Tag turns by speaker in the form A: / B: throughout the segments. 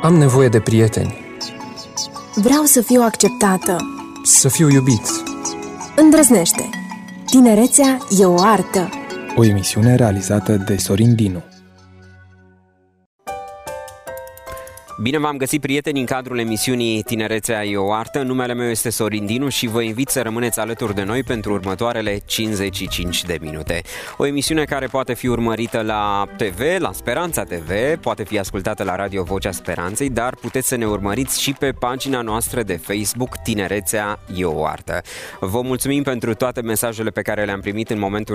A: Am nevoie de prieteni.
B: Vreau să fiu acceptată.
A: Să fiu iubit.
B: Îndrăznește. Tinerețea e o artă.
C: O emisiune realizată de Sorin Dinu.
D: Bine v-am găsit, prieteni, în cadrul emisiunii Tinerețea e o artă. Numele meu este Sorin Dinu și vă invit să rămâneți alături de noi pentru următoarele 55 de minute. O emisiune care poate fi urmărită la TV, la Speranța TV, poate fi ascultată la Radio Vocea Speranței, dar puteți să ne urmăriți și pe pagina noastră de Facebook Tinerețea e o artă. Vă mulțumim pentru toate mesajele pe care le-am primit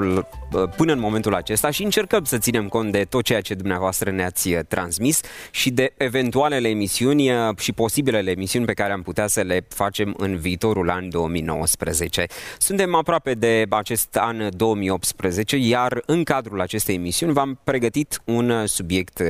D: până în momentul acesta și încercăm să ținem cont de tot ceea ce dumneavoastră ne-ați transmis și de eventualele emisiuni și posibilele emisiuni pe care am putea să le facem în viitorul an 2019. Suntem aproape de acest an 2018, iar în cadrul acestei emisiuni v-am pregătit un subiect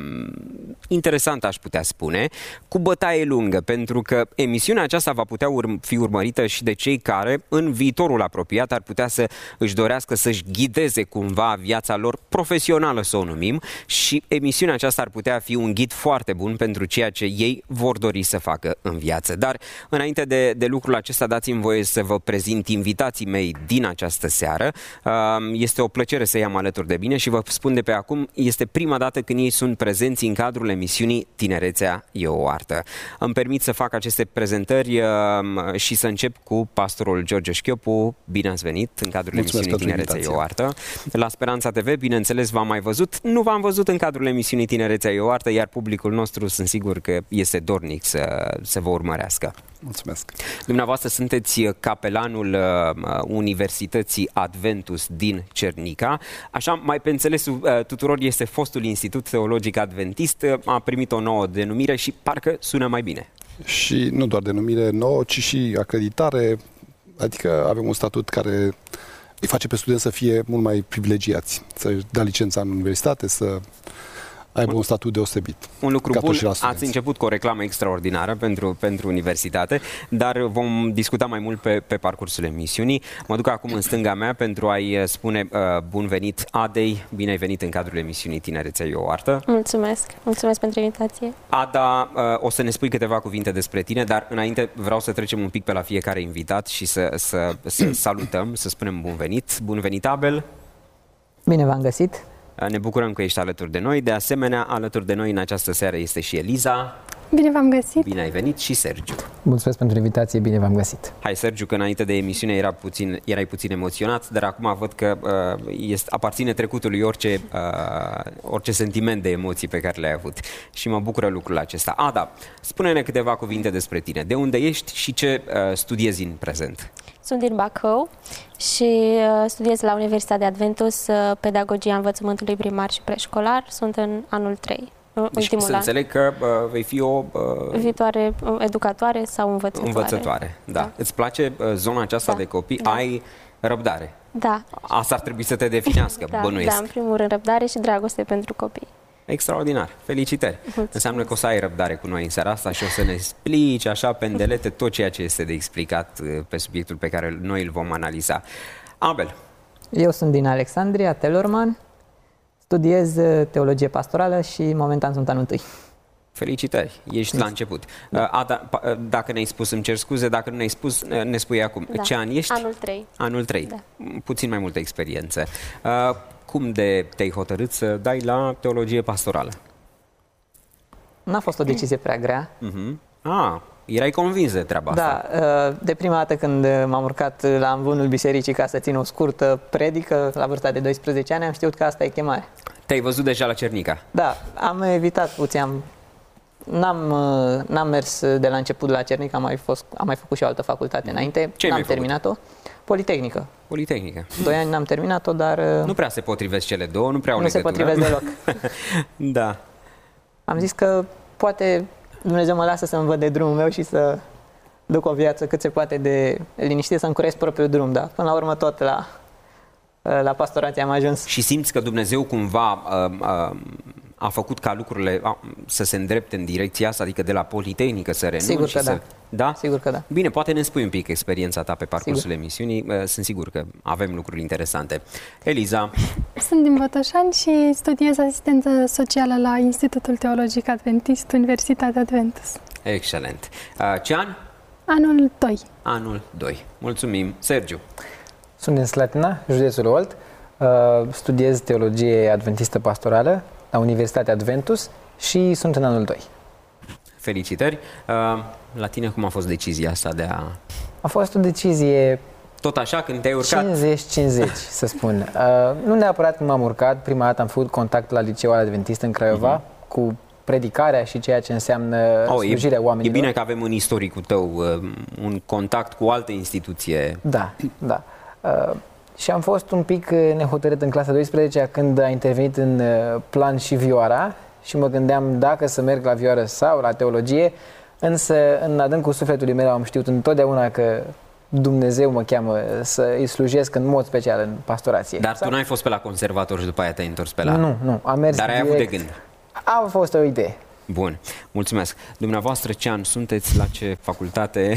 D: interesant, aș putea spune, cu bătaie lungă, pentru că emisiunea aceasta va putea fi urmărită și de cei care în viitorul apropiat ar putea să își dorească să-și ghideze cumva viața lor profesională, să o numim, și emisiunea aceasta ar putea fi un ghid foarte bun pentru ceea ce ei vor dori să facă în viață. Dar înainte de lucrul acesta, dați-mi voie să vă prezint invitații mei din această seară. Este o plăcere să i-am alături de mine și vă spun de pe acum, este prima dată când ei sunt prezenți în cadrul emisiunii Tinerețea e o artă. Îmi permit să fac aceste prezentări și să încep cu pastorul George Șchiopu. Bine ați venit în cadrul emisiunii Tinerețea e o artă. La Speranța TV, bineînțeles, v-am mai văzut. Nu v-am văzut în cadrul emisiunii Tinerețea e o artă, iar publicul nostru sunt sigur că este dornic să vă urmărească.
E: Mulțumesc.
D: Dumneavoastră sunteți capelanul Universității Adventus din Cernica. Așa, mai pe înțelesul tuturor, este fostul Institut Teologic Adventist. A primit o nouă denumire și parcă sună mai bine.
E: Și nu doar denumire nouă, ci și acreditare. Adică avem un statut care îi face pe studenți să fie mult mai privilegiați. Să dea licența în universitate, să aibă un statut deosebit.
D: Un lucru bun, ați început cu o reclamă extraordinară pentru universitate, dar vom discuta mai mult pe parcursul emisiunii. Mă duc acum în stânga mea pentru a-i spune bun venit Adei, bine ai venit în cadrul emisiunii Tinerețea e o artă.
F: Mulțumesc, mulțumesc pentru invitație.
D: Ada, o să ne spui câteva cuvinte despre tine, dar înainte vreau să trecem un pic pe la fiecare invitat și să salutăm, să spunem bun venit. Bun venit, Abel!
G: Bine v-am găsit!
D: Ne bucurăm că ești alături de noi. De asemenea, alături de noi în această seară este și Eliza.
F: Bine v-am găsit!
D: Bine ai venit, și Sergiu.
G: Mulțumesc pentru invitație, bine v-am găsit!
D: Hai, Sergiu, că înainte de emisiune erai puțin emoționat, dar acum văd că aparține trecutului orice sentiment de emoții pe care le-ai avut. Și mă bucură lucrul acesta. Ada, spune-ne câteva cuvinte despre tine. De unde ești și ce studiezi în prezent?
F: Sunt din Bacău și studiez la Universitatea Adventus Pedagogia Învățământului Primar și Preșcolar. Sunt în anul 3.
D: Deci să înțeleg că vei fi o
F: viitoare educatoare sau învățătoare.
D: Da. Îți place zona aceasta de copii? Da. Ai răbdare?
F: Da.
D: Asta ar trebui să te definească, bănuiesc.
F: Da, în primul rând răbdare și dragoste pentru copii.
D: Extraordinar, felicitări! Mulțumesc. Înseamnă că o să ai răbdare cu noi în seara asta și o să ne explici așa pendelete tot ceea ce este de explicat pe subiectul pe care noi îl vom analiza. Abel.
G: Eu sunt din Alexandria, Telorman, studiez teologie pastorală și momentan sunt anul 1.
D: Felicitări, ești la început. Ada, dacă ne-ai spus, îmi cer scuze, dacă nu ne-ai spus, ne spui acum.
F: Da.
D: Ce an ești?
F: Anul 3.
D: Anul 3,
F: da. Puțin
D: mai multă experiență. Cum te-ai hotărât să dai la teologie pastorală?
G: N-a fost o decizie prea grea.
D: Erai convins de treaba asta.
G: Da, de prima dată când m-am urcat la amvonul bisericii ca să țin o scurtă predică, la vârsta de 12 ani, am știut că asta e chemare.
D: Te-ai văzut deja la Cernica?
G: Da, am evitat puțin. N-am mers de la început la Cernica, am mai făcut și o altă facultate înainte.
D: Ce
G: n-am terminat-o. Politehnică.
D: 2
G: ani n-am terminat-o, dar...
D: Nu prea se potrivesc cele două, nu prea au
G: legătură. Nu se potrivesc deloc.
D: Da.
G: Am zis că poate Dumnezeu mă lasă să-mi văd de drumul meu și să duc o viață cât se poate de liniștită, să-mi curez propriul drum, da. Până la urmă tot la pastorație am ajuns.
D: Și simți că Dumnezeu cumva a făcut ca lucrurile să se îndrepte în direcția asta, adică de la Politehnică să renunți?
G: Sigur că da.
D: Da?
G: Sigur că da.
D: Bine, poate ne spui un pic experiența ta pe parcursul
G: Sigur.
D: emisiunii. Sunt sigur că avem lucruri interesante. Eliza?
H: Sunt din Botoșani și studiez asistență socială la Institutul Teologic Adventist, Universitatea Adventus.
D: Excelent. Ce an?
H: Anul 2.
D: Anul 2. Mulțumim. Sergiu?
C: Sunt din Slatina, județul Olt. Studiez teologie adventistă pastorală la Universitatea Adventus și sunt în anul 2.
D: Felicitări. La tine cum a fost decizia asta de a...
C: A fost o decizie
D: Tot așa, când te-ai urcat?
C: 50-50, să spun. Nu neapărat când m-am urcat, prima dată am făcut contact la Liceul Adventist în Craiova, cu predicarea și ceea ce înseamnă slujirea oamenilor.
D: E bine că avem în istoricul tău un contact cu o altă instituție.
C: Da, da. Și am fost un pic nehotărât în clasa 12 când a intervenit în plan și vioara și mă gândeam dacă să merg la vioară sau la teologie, însă în adâncul sufletului meu am știut întotdeauna că Dumnezeu mă cheamă să îi slujesc în mod special în pastorație.
D: Dar tu n-ai fost pe la conservator și după aia te-ai întors pe la...
C: Nu, am mers
D: Dar ai
C: direct.
D: avut de gând.
C: A fost o idee.
D: Bun, mulțumesc. Dumneavoastră, ce an sunteți? La ce facultate?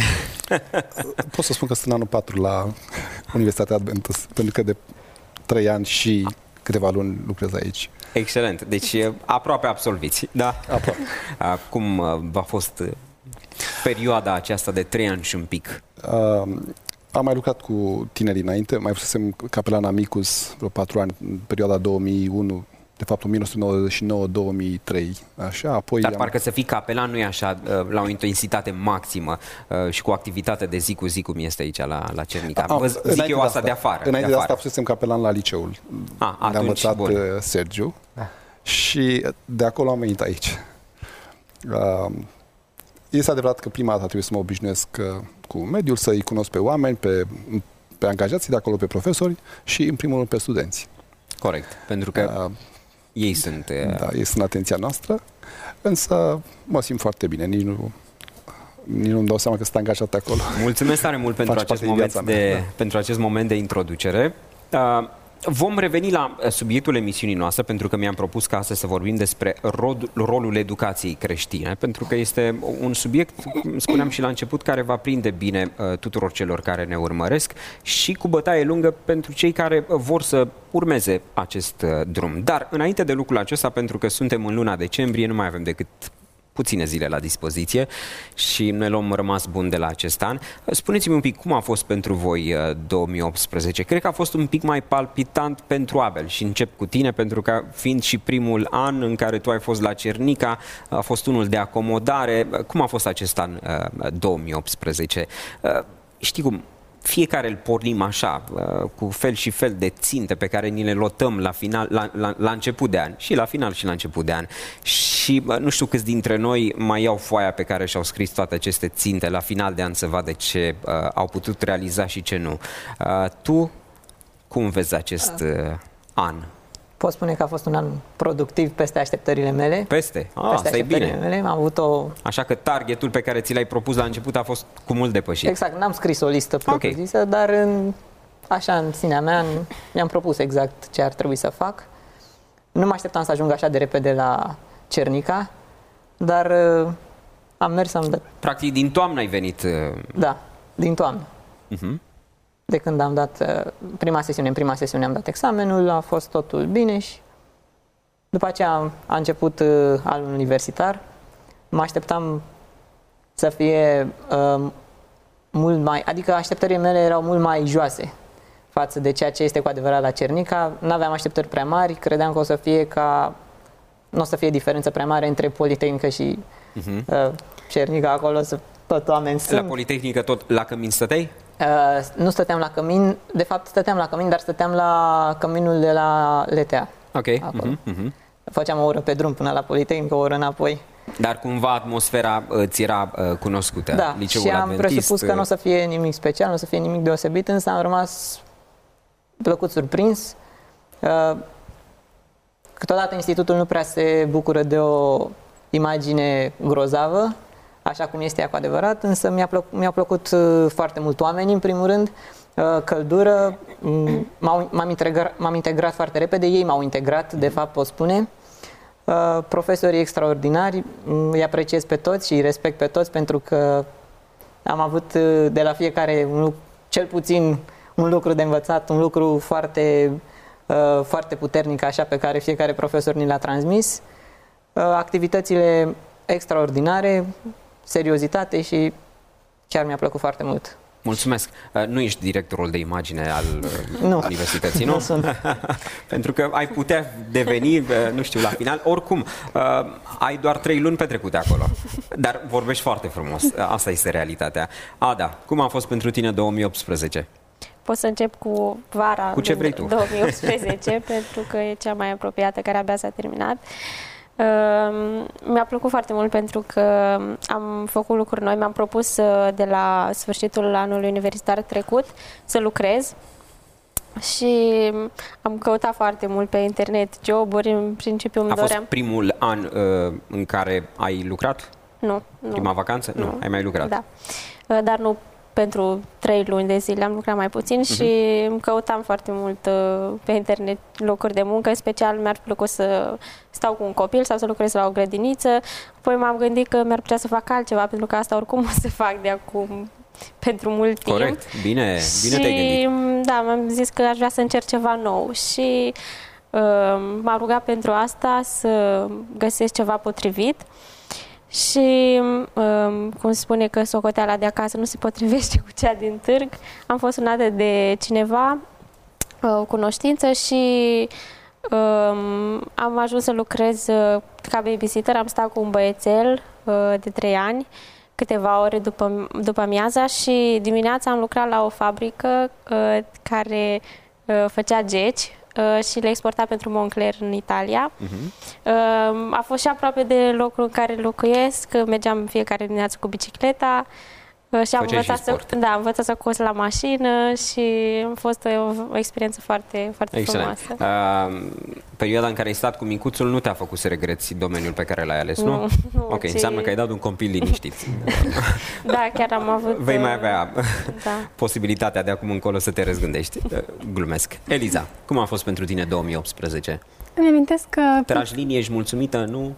E: Pot să spun că sunt anul 4 la Universitatea Adventus, pentru că de 3 ani și câteva luni lucrez aici.
D: Excelent. Deci aproape absolviți, da?
E: Aproape.
D: Cum v-a fost perioada aceasta de 3 ani și un pic?
E: Am mai lucrat cu tinerii înainte, mai fusesem capelan Amicus vreo 4 ani, în perioada 2001, de fapt 1999-2003, așa, apoi...
D: Dar parcă să fii capelan nu e așa, la o intensitate maximă și cu activitate de zi cu zi, cum este aici la Cernica. Zic eu asta de afară.
E: Înainte de asta fusesem capelan la liceul. Ne-a învățat Sergiu și de acolo am venit aici. Este adevărat că prima dată trebuie să mă obișnuiesc cu mediul, să-i cunosc pe oameni, pe angajații de acolo, pe profesori și, în primul rând, pe studenți.
D: Corect, pentru că ei sunt...
E: Da, ei sunt atenția noastră, însă mă simt foarte bine, nici nu-mi dau seama că sunt angajat acolo.
D: Mulțumesc tare mult pentru acest moment de introducere. Vom reveni la subiectul emisiunii noastre, pentru că mi-am propus ca astăzi să vorbim despre rolul educației creștine, pentru că este un subiect, cum spuneam și la început, care va prinde bine tuturor celor care ne urmăresc și cu bătaie lungă pentru cei care vor să urmeze acest drum. Dar înainte de lucrul acesta, pentru că suntem în luna decembrie, nu mai avem decât puține zile la dispoziție și ne luăm rămas bun de la acest an. Spuneți-mi un pic cum a fost pentru voi 2018. Cred că a fost un pic mai palpitant pentru Abel și încep cu tine, pentru că fiind și primul an în care tu ai fost la Cernica, a fost unul de acomodare. Cum a fost acest an 2018? Știi cum? Fiecare îl pornim așa, cu fel și fel de ținte pe care ni le lotăm la final, la început de an, și la final și la început de an. Și nu știu câți dintre noi mai iau foaia pe care și-au scris toate aceste ținte la final de an să vadă ce au putut realiza și ce nu. Tu cum vezi acest an?
G: Pot spune că a fost un an productiv peste așteptările mele.
D: Peste? Asta e bine.
G: Mele. Am avut
D: Așa că targetul pe care ți l-ai propus la început a fost cu mult depășit.
G: Exact, n-am scris o listă propriu-zisă, dar în sinea mea mi-am propus exact ce ar trebui să fac. Nu mă așteptam să ajung așa de repede la Cernica, dar am mers,
D: Practic din toamnă ai venit?
G: Da, din toamnă. De când am dat în prima sesiune am dat examenul, a fost totul bine și după aceea a început anul universitar. Mă așteptam să fie mult mai, adică așteptările mele erau mult mai joase față de ceea ce este cu adevărat la Cernica. N-aveam așteptări prea mari, credeam că nu o să fie diferență prea mare între Politehnică și Cernica, acolo tot oameni sunt.
D: La Politehnică tot la cămin stăteai?
G: Nu stăteam la cămin, de fapt stăteam la cămin, dar stăteam la căminul de la LTA.
D: Ok.
G: Făceam o oră pe drum până la Politehnică, o oră înapoi.
D: Dar cumva atmosfera ți era cunoscută?
G: Da,
D: Liceul
G: și am
D: Adventist,
G: presupus că nu o să fie nimic special, nu o să fie nimic deosebit, însă am rămas plăcut surprins. Câteodată institutul nu prea se bucură de o imagine grozavă, așa cum este ea cu adevărat, însă mi-au plăcut foarte mult oamenii, în primul rând, căldură, m-am integrat foarte repede, ei m-au integrat, de fapt pot spune, Profesorii extraordinari, îi apreciez pe toți și îi respect pe toți pentru că am avut de la fiecare cel puțin un lucru de învățat, un lucru foarte, foarte puternic, așa, pe care fiecare profesor ni l-a transmis. Activitățile extraordinare, seriozitate și chiar mi-a plăcut foarte mult.
D: Mulțumesc. Nu ești directorul de imagine al universității, nu?
G: Nu sunt.
D: Pentru că ai putea deveni, nu știu, la final. Oricum, ai doar 3 luni petrecute acolo. Dar vorbești foarte frumos. Asta este realitatea. Ada, cum a fost pentru tine 2018?
F: Pot să încep cu vara
D: cu ce vrei tu?
F: 2018, pentru că e cea mai apropiată, care abia s-a terminat. Mi-a plăcut foarte mult pentru că am făcut lucruri noi. Mi-am propus de la sfârșitul anului universitar trecut să lucrez și am căutat foarte mult pe internet joburi. În principiu îmi doream.
D: A fost primul an în care ai lucrat?
F: Nu.
D: Prima vacanță? Nu, ai mai lucrat.
F: Da. Dar nu pentru 3 luni de zile, am lucrat mai puțin și îmi căutam foarte mult pe internet locuri de muncă. În special mi-ar plăcut să stau cu un copil sau să lucrez la o grădiniță. Apoi m-am gândit că mi-ar putea să fac altceva, pentru că asta oricum o să fac de acum pentru mult timp.
D: Corect, bine te-ai gândit.
F: Da, m-am zis că aș vrea să încerc ceva nou și m-am rugat pentru asta să găsesc ceva potrivit. Și cum spune că socoteala de acasă nu se potrivește cu cea din târg, am fost sunată de cineva, o cunoștință, și am ajuns să lucrez ca babysitter. Am stat cu un băiețel de 3 ani câteva ore după amiaza și dimineața am lucrat la o fabrică care făcea geci și le exporta pentru Moncler în Italia. A fost și aproape de locul în care locuiesc, mergeam fiecare dimineață cu bicicleta și am învățat să cos la mașină și a fost o experiență foarte, foarte frumoasă.
D: Perioada în care ai stat cu micuțul nu te-a făcut să regreți domeniul pe care l-ai ales, nu? Ok, înseamnă că ai dat un copil liniștit.
F: Da, chiar am avut...
D: Vei mai avea posibilitatea de acum încolo să te răzgândești. Glumesc. Eliza, cum a fost pentru tine 2018?
H: Îmi amintesc că...
D: Tragi linie, ești mulțumită, nu?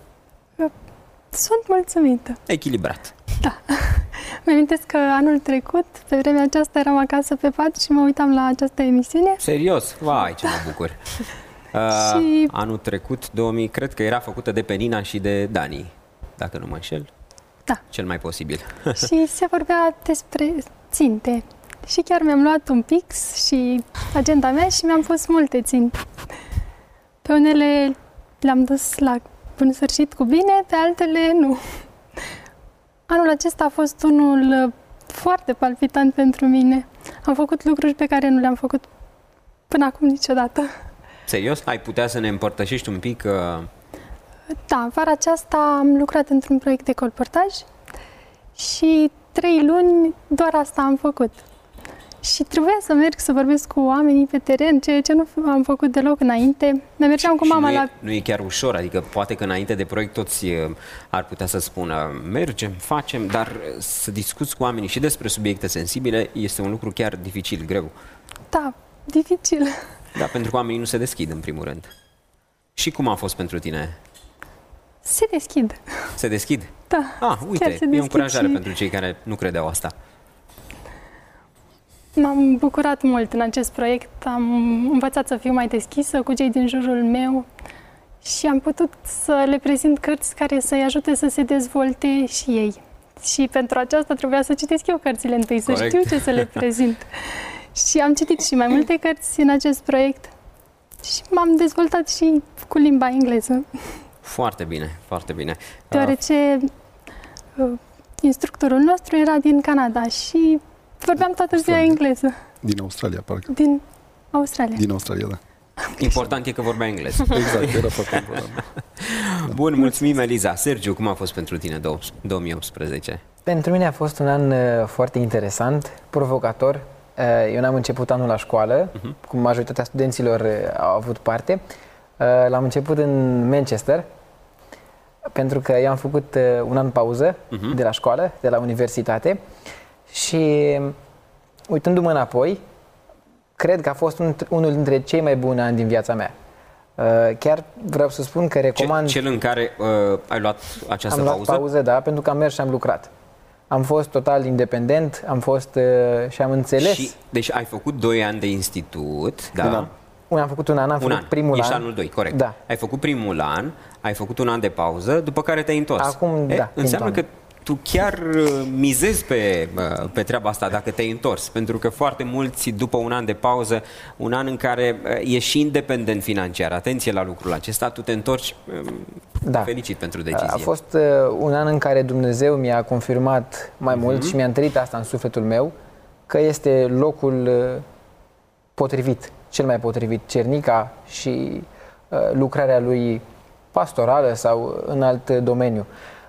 H: Sunt mulțumită.
D: Echilibrat.
H: Da. Îmi amintesc că anul trecut, pe vremea aceasta, eram acasă pe pat și mă uitam la această emisiune.
D: Serios? Vai, ce mă bucur! Anul trecut, 2000, cred că era făcută de Penina și de Dani, dacă nu mă înșel.
H: Da.
D: Cel mai posibil.
H: Și se vorbea despre ținte. Și chiar mi-am luat un pix și agenda mea și mi-am pus multe ținte. Pe unele le-am dus la bun sfârșit cu bine, pe altele nu. Anul acesta a fost unul foarte palpitant pentru mine. Am făcut lucruri pe care nu le-am făcut până acum niciodată.
D: Serios? Ai putea să ne împărtășești un pic?
H: Da, vara aceasta am lucrat într-un proiect de colportaj și 3 luni doar asta am făcut. Și trebuia să merg să vorbesc cu oamenii pe teren, ceea ce nu am făcut deloc înainte. Mergeam cu mama la...
D: Nu e chiar ușor, adică poate că înainte de proiect toți ar putea să spună mergem, facem, dar să discuți cu oamenii și despre subiecte sensibile este un lucru chiar dificil, greu.
H: Da, dificil.
D: Da, pentru că oamenii nu se deschid în primul rând. Și cum a fost pentru tine?
H: Se deschid.
D: Se deschid?
H: Da.
D: Uite, e o încurajare pentru cei care nu credeau asta.
H: M-am bucurat mult în acest proiect, am învățat să fiu mai deschisă cu cei din jurul meu și am putut să le prezint cărți care să-i ajute să se dezvolte și ei. Și pentru aceasta trebuia să citesc eu cărțile întâi, să știu ce să le prezint. Și am citit și mai multe cărți în acest proiect și m-am dezvoltat și cu limba engleză.
D: Foarte bine, foarte bine.
H: Deoarece instructorul nostru era din Canada și vorbeam toată ziua engleză.
E: Din Australia, parcă.
H: Din Australia.
E: Din Australia, da.
D: Important e că vorbea engleză.
E: Exact, era foarte important.
D: Bun, mulțumim, Eliza. Sergiu, cum a fost pentru tine 2018?
C: Pentru mine a fost un an foarte interesant, provocator. Eu n-am început anul la școală, cum majoritatea studenților au avut parte. L-am început în Manchester, pentru că eu am făcut un an pauză de la școală, de la universitate. Și uitându-mă înapoi, cred că a fost unul dintre cei mai buni ani din viața mea. Chiar vreau să spun că recomand...
D: Cel în care ai luat această
C: pauză? Am luat pauză, da, pentru că am mers și am lucrat. Am fost total independent, am fost și am înțeles.
D: Deci ai făcut 2 ani de institut, da?
C: Am făcut un an, am făcut primul an.
D: Ești anul 2, corect.
C: Da.
D: Ai făcut primul an, ai făcut un an de pauză, după care te-ai întors.
C: Acum, da.
D: Înseamnă că tu chiar mizezi pe treaba asta dacă te-ai întors, pentru că foarte mulți după un an de pauză, un an în care ești și independent financiar, atenție la lucrul acesta, tu te întorci, felicit pentru decizie.
C: A fost un an în care Dumnezeu mi-a confirmat mai mult și mi-a întărit asta în sufletul meu, că este locul potrivit, cel mai potrivit, Cernica și lucrarea lui pastorală sau în alt domeniu.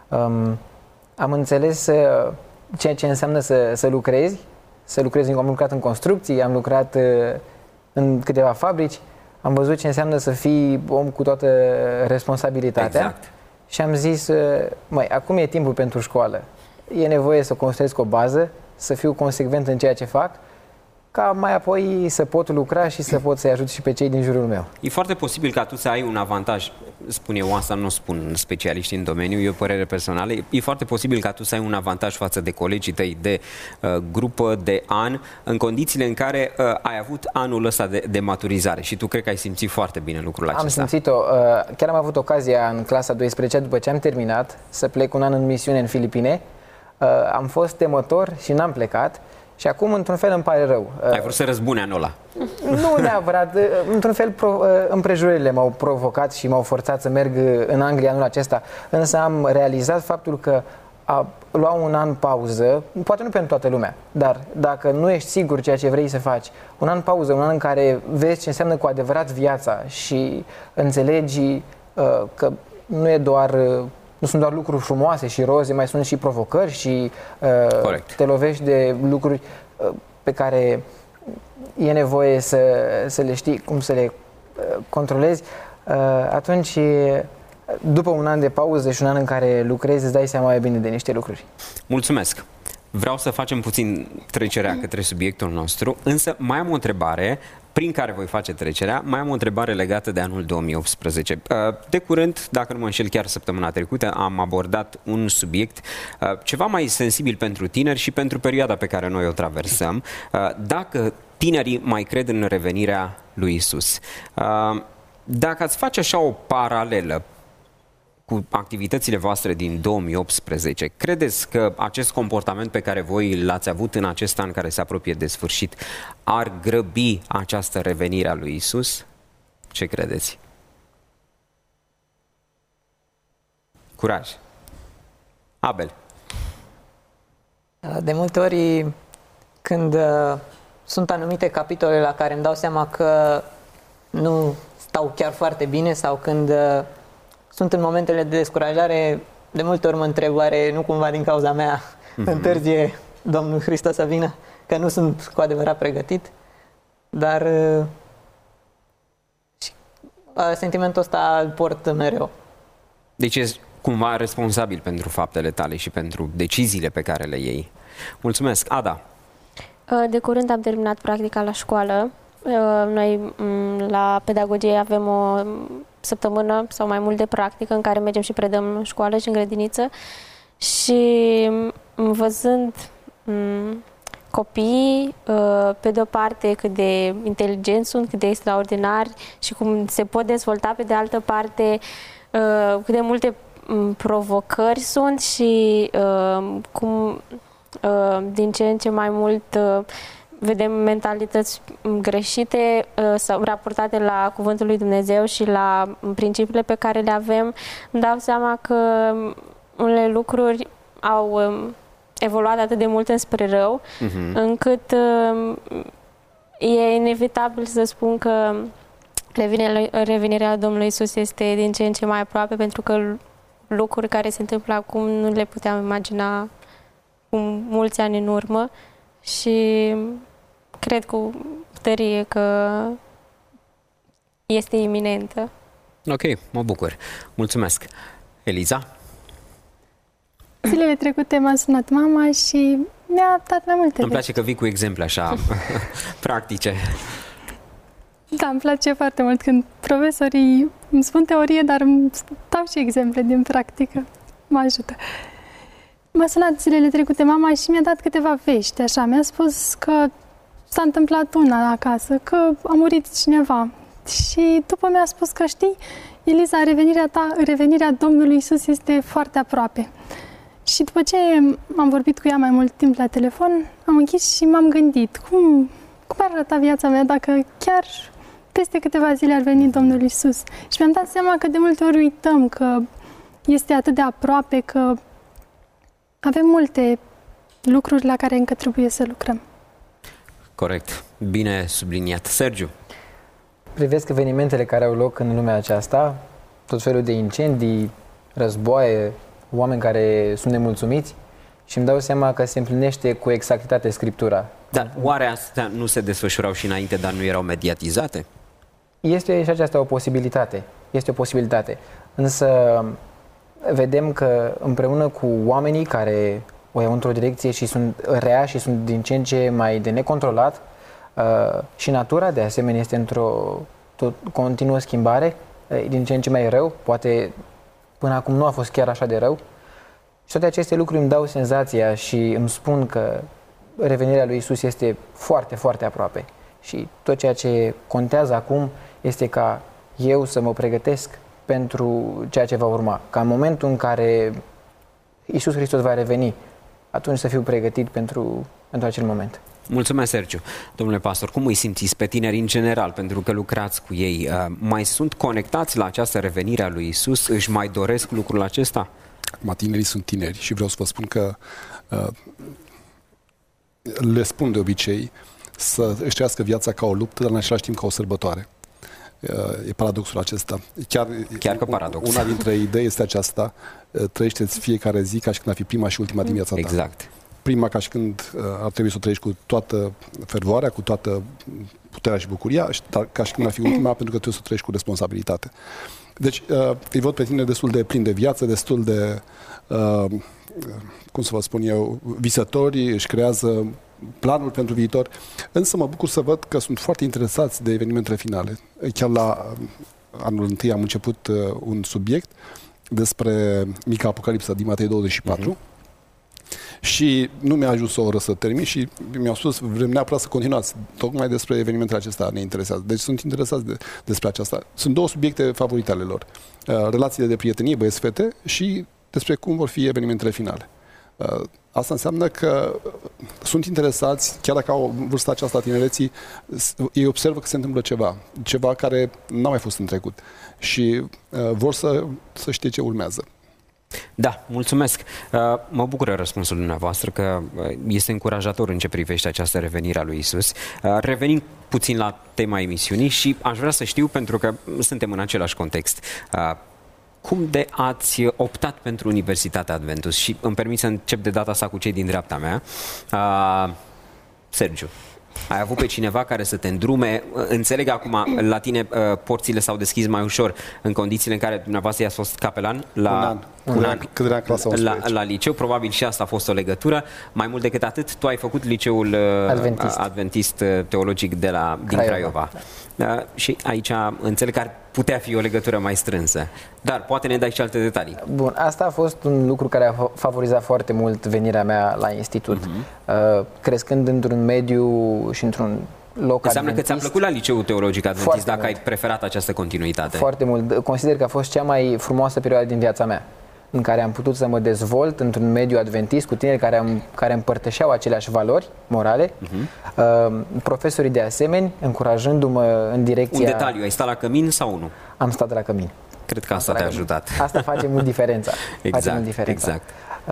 C: Am înțeles ceea ce înseamnă să lucrezi, am lucrat în construcții, am lucrat în câteva fabrici, am văzut ce înseamnă să fii om cu toată responsabilitatea.
D: Exact.
C: Și am zis, acum e timpul pentru școală. E nevoie să construiesc o bază, să fiu consecvent în ceea ce fac, ca mai apoi să pot lucra și să pot să-i ajut și pe cei din jurul meu.
D: E foarte posibil ca tu să ai un avantaj, spun eu asta, nu spun specialiști în domeniu, e o părere personală, e foarte posibil ca tu să ai un avantaj față de colegii tăi de grupă, de an, în condițiile în care ai avut anul ăsta de maturizare și tu cred că ai simțit foarte bine lucrul acesta.
C: Am simțit-o. Chiar am avut ocazia în clasa 12, după ce am terminat, să plec un an în misiune în Filipine. Am fost temător și n-am plecat. Și acum, într-un fel, îmi pare rău.
D: Ai vrut să răzbuni anul ăla?
C: Nu neapărat. Într-un fel, împrejurările m-au provocat și m-au forțat să merg în Anglia anul acesta. Însă am realizat faptul că a lua un an pauză, poate nu pentru toată lumea, dar dacă nu ești sigur ceea ce vrei să faci, un an pauză, un an în care vezi ce înseamnă cu adevărat viața și înțelegi că nu sunt doar lucruri frumoase și roze, mai sunt și provocări și te lovești de lucruri pe care e nevoie să le știi, cum să le controlezi. Atunci, după un an de pauză și un an în care lucrezi, îți dai seama mai bine de niște lucruri.
D: Mulțumesc! Vreau să facem puțin trecerea către subiectul nostru, însă mai am o întrebare prin care voi face trecerea. Mai am o întrebare legată de anul 2018. De curând, dacă nu mă înșel, chiar săptămâna trecută, am abordat un subiect ceva mai sensibil pentru tineri și pentru perioada pe care noi o traversăm. Dacă tinerii mai cred în revenirea lui Isus. Dacă ați face așa o paralelă cu activitățile voastre din 2018, credeți că acest comportament pe care voi l-ați avut în acest an care se apropie de sfârșit ar grăbi această revenire a lui Isus? Ce credeți? Curaj! Abel.
G: De multe ori, când sunt anumite capitole la care îmi dau seama că nu stau chiar foarte bine sau când sunt în momentele de descurajare, de multe ori mă întreb, oare nu cumva din cauza mea întârzie Domnul Hristos să vină, că nu sunt cu adevărat pregătit, dar sentimentul ăsta îl port mereu.
D: Deci ești cumva responsabil pentru faptele tale și pentru deciziile pe care le iei. Mulțumesc. Ada.
F: De curând am terminat practica la școală. Noi la pedagogie avem o săptămână sau mai mult de practică în care mergem și predăm în școală și în grădiniță și văzând copiii, pe de o parte cât de inteligenți sunt, cât de extraordinari și cum se pot dezvolta, pe de altă parte cât de multe provocări sunt și cum din ce în ce mai mult vedem mentalități greșite sau raportate la Cuvântul lui Dumnezeu și la principiile pe care le avem. Îmi dau seama că unele lucruri au evoluat atât de mult înspre rău, încât e inevitabil să spun că revenirea Domnului Iisus este din ce în ce mai aproape, pentru că lucruri care se întâmplă acum nu le puteam imagina cu mulți ani în urmă și cred cu tărie că este iminentă.
D: Ok, mă bucur. Mulțumesc. Eliza?
H: Zilele trecute m-a sunat mama și mi-a dat mai multe
D: Îmi place că vii cu exemple așa practice.
H: Da, îmi place foarte mult când profesorii îmi spun teorie, dar îmi dau și exemple din practică. Mă ajută. M-a sunat zilele trecute mama și mi-a dat câteva vești, așa. Mi-a spus că s-a întâmplat una acasă, că a murit cineva. Și după mi-a spus că, știi, Eliza, revenirea Domnului Iisus este foarte aproape. Și după ce am vorbit cu ea mai mult timp la telefon, am închis și m-am gândit cum ar arăta viața mea dacă chiar peste câteva zile ar veni Domnul Iisus. Și mi-am dat seama că de multe ori uităm că este atât de aproape, că avem multe lucruri la care încă trebuie să lucrăm.
D: Corect. Bine subliniat. Sergiu?
C: Privesc evenimentele care au loc în lumea aceasta, tot felul de incendii, războaie, oameni care sunt nemulțumiți și îmi dau seama că se împlinește cu exactitate Scriptura.
D: Dar oare astea nu se desfășurau și înainte, dar nu erau mediatizate?
C: Este și aceasta o posibilitate. Este o posibilitate. Însă vedem că împreună cu oamenii care o iau într-o direcție și sunt rea și sunt din ce în ce mai de necontrolat, și natura de asemenea este într-o continuă schimbare, din ce în ce mai rău, poate până acum nu a fost chiar așa de rău. Și toate aceste lucruri îmi dau senzația și îmi spun că revenirea lui Iisus este foarte, foarte aproape. Și tot ceea ce contează acum este ca eu să mă pregătesc pentru ceea ce va urma. Ca în momentul în care Iisus Hristos va reveni, atunci să fiu pregătit pentru acel moment.
D: Mulțumesc, Sergiu. Domnule pastor, cum îi simțiți pe tineri în general, pentru că lucrați cu ei? Mai sunt conectați la această revenire a lui Iisus? Își mai doresc lucrul acesta?
E: Acum, tinerii sunt tineri și vreau să vă spun că le spun de obicei să își trăiască viața ca o luptă, dar în același timp ca o sărbătoare. E paradoxul acesta.
D: Chiar că paradox.
E: Una dintre idei este aceasta: trăiește-ți fiecare zi ca și când ar fi prima și ultima din viața ta.
D: Exact.
E: Prima ca și când ar trebui să o trăiești cu toată fervoarea, cu toată puterea și bucuria, dar ca și când ar fi ultima, pentru că trebuie să o trăiești cu responsabilitate. Deci îi văd pe tine destul de plin de viață, destul de, cum să vă spun eu, visători, își creează planul pentru viitor, însă mă bucur să văd că sunt foarte interesați de evenimentele finale. Chiar la anul întâi am început un subiect despre mica apocalipsă din Matei 24, și nu mi-a ajuns o oră să termin și mi-au spus, vrem neapărat să continuați. Tocmai despre evenimentele acestea ne interesează. Deci sunt interesați despre aceasta. Sunt două subiecte favorite ale lor. Relațiile de prietenie, băieți-fete, și despre cum vor fi evenimentele finale. Asta înseamnă că sunt interesați, chiar dacă au vârsta aceasta a tinereții, ei observă că se întâmplă ceva care n-a mai fost în trecut și vor să știe ce urmează.
D: Da, mulțumesc. Mă bucură răspunsul dumneavoastră, că este încurajator în ce privește această revenire a lui Iisus. Revenim puțin la tema emisiunii și aș vrea să știu, pentru că suntem în același context, cum de ați optat pentru Universitatea Adventus? Și îmi permit să încep de data asta cu cei din dreapta mea. Sergiu, ai avut pe cineva care să te îndrume? Înțeleg acum, la tine porțile s-au deschis mai ușor în condițiile în care dumneavoastră i-ați fost capelan
E: un an. Cât era clasa 11.
D: La liceu, probabil și asta a fost o legătură. Mai mult decât atât, tu ai făcut liceul Adventist Teologic din Craiova. Și aici înțeleg că ar putea fi o legătură mai strânsă. Dar poate ne dai și alte detalii.
C: Bun, asta a fost un lucru care a favorizat foarte mult venirea mea la institut. Crescând într-un mediu și într-un loc
D: Înseamnă
C: adventist,
D: că ți-a plăcut la liceul teologic adventist,
C: foarte
D: dacă
C: mult.
D: ai preferat această continuitate.
C: Foarte mult. Consider că a fost cea mai frumoasă perioadă din viața mea, în care am putut să mă dezvolt într-un mediu adventist cu tineri care împărtășeau aceleași valori morale, profesorii de asemenea, încurajându-mă în direcția...
D: Un detaliu, ai stat la cămin sau nu?
C: Am stat la cămin.
D: Cred că asta te-a ajutat.
C: Asta face mult diferența.
D: Exact.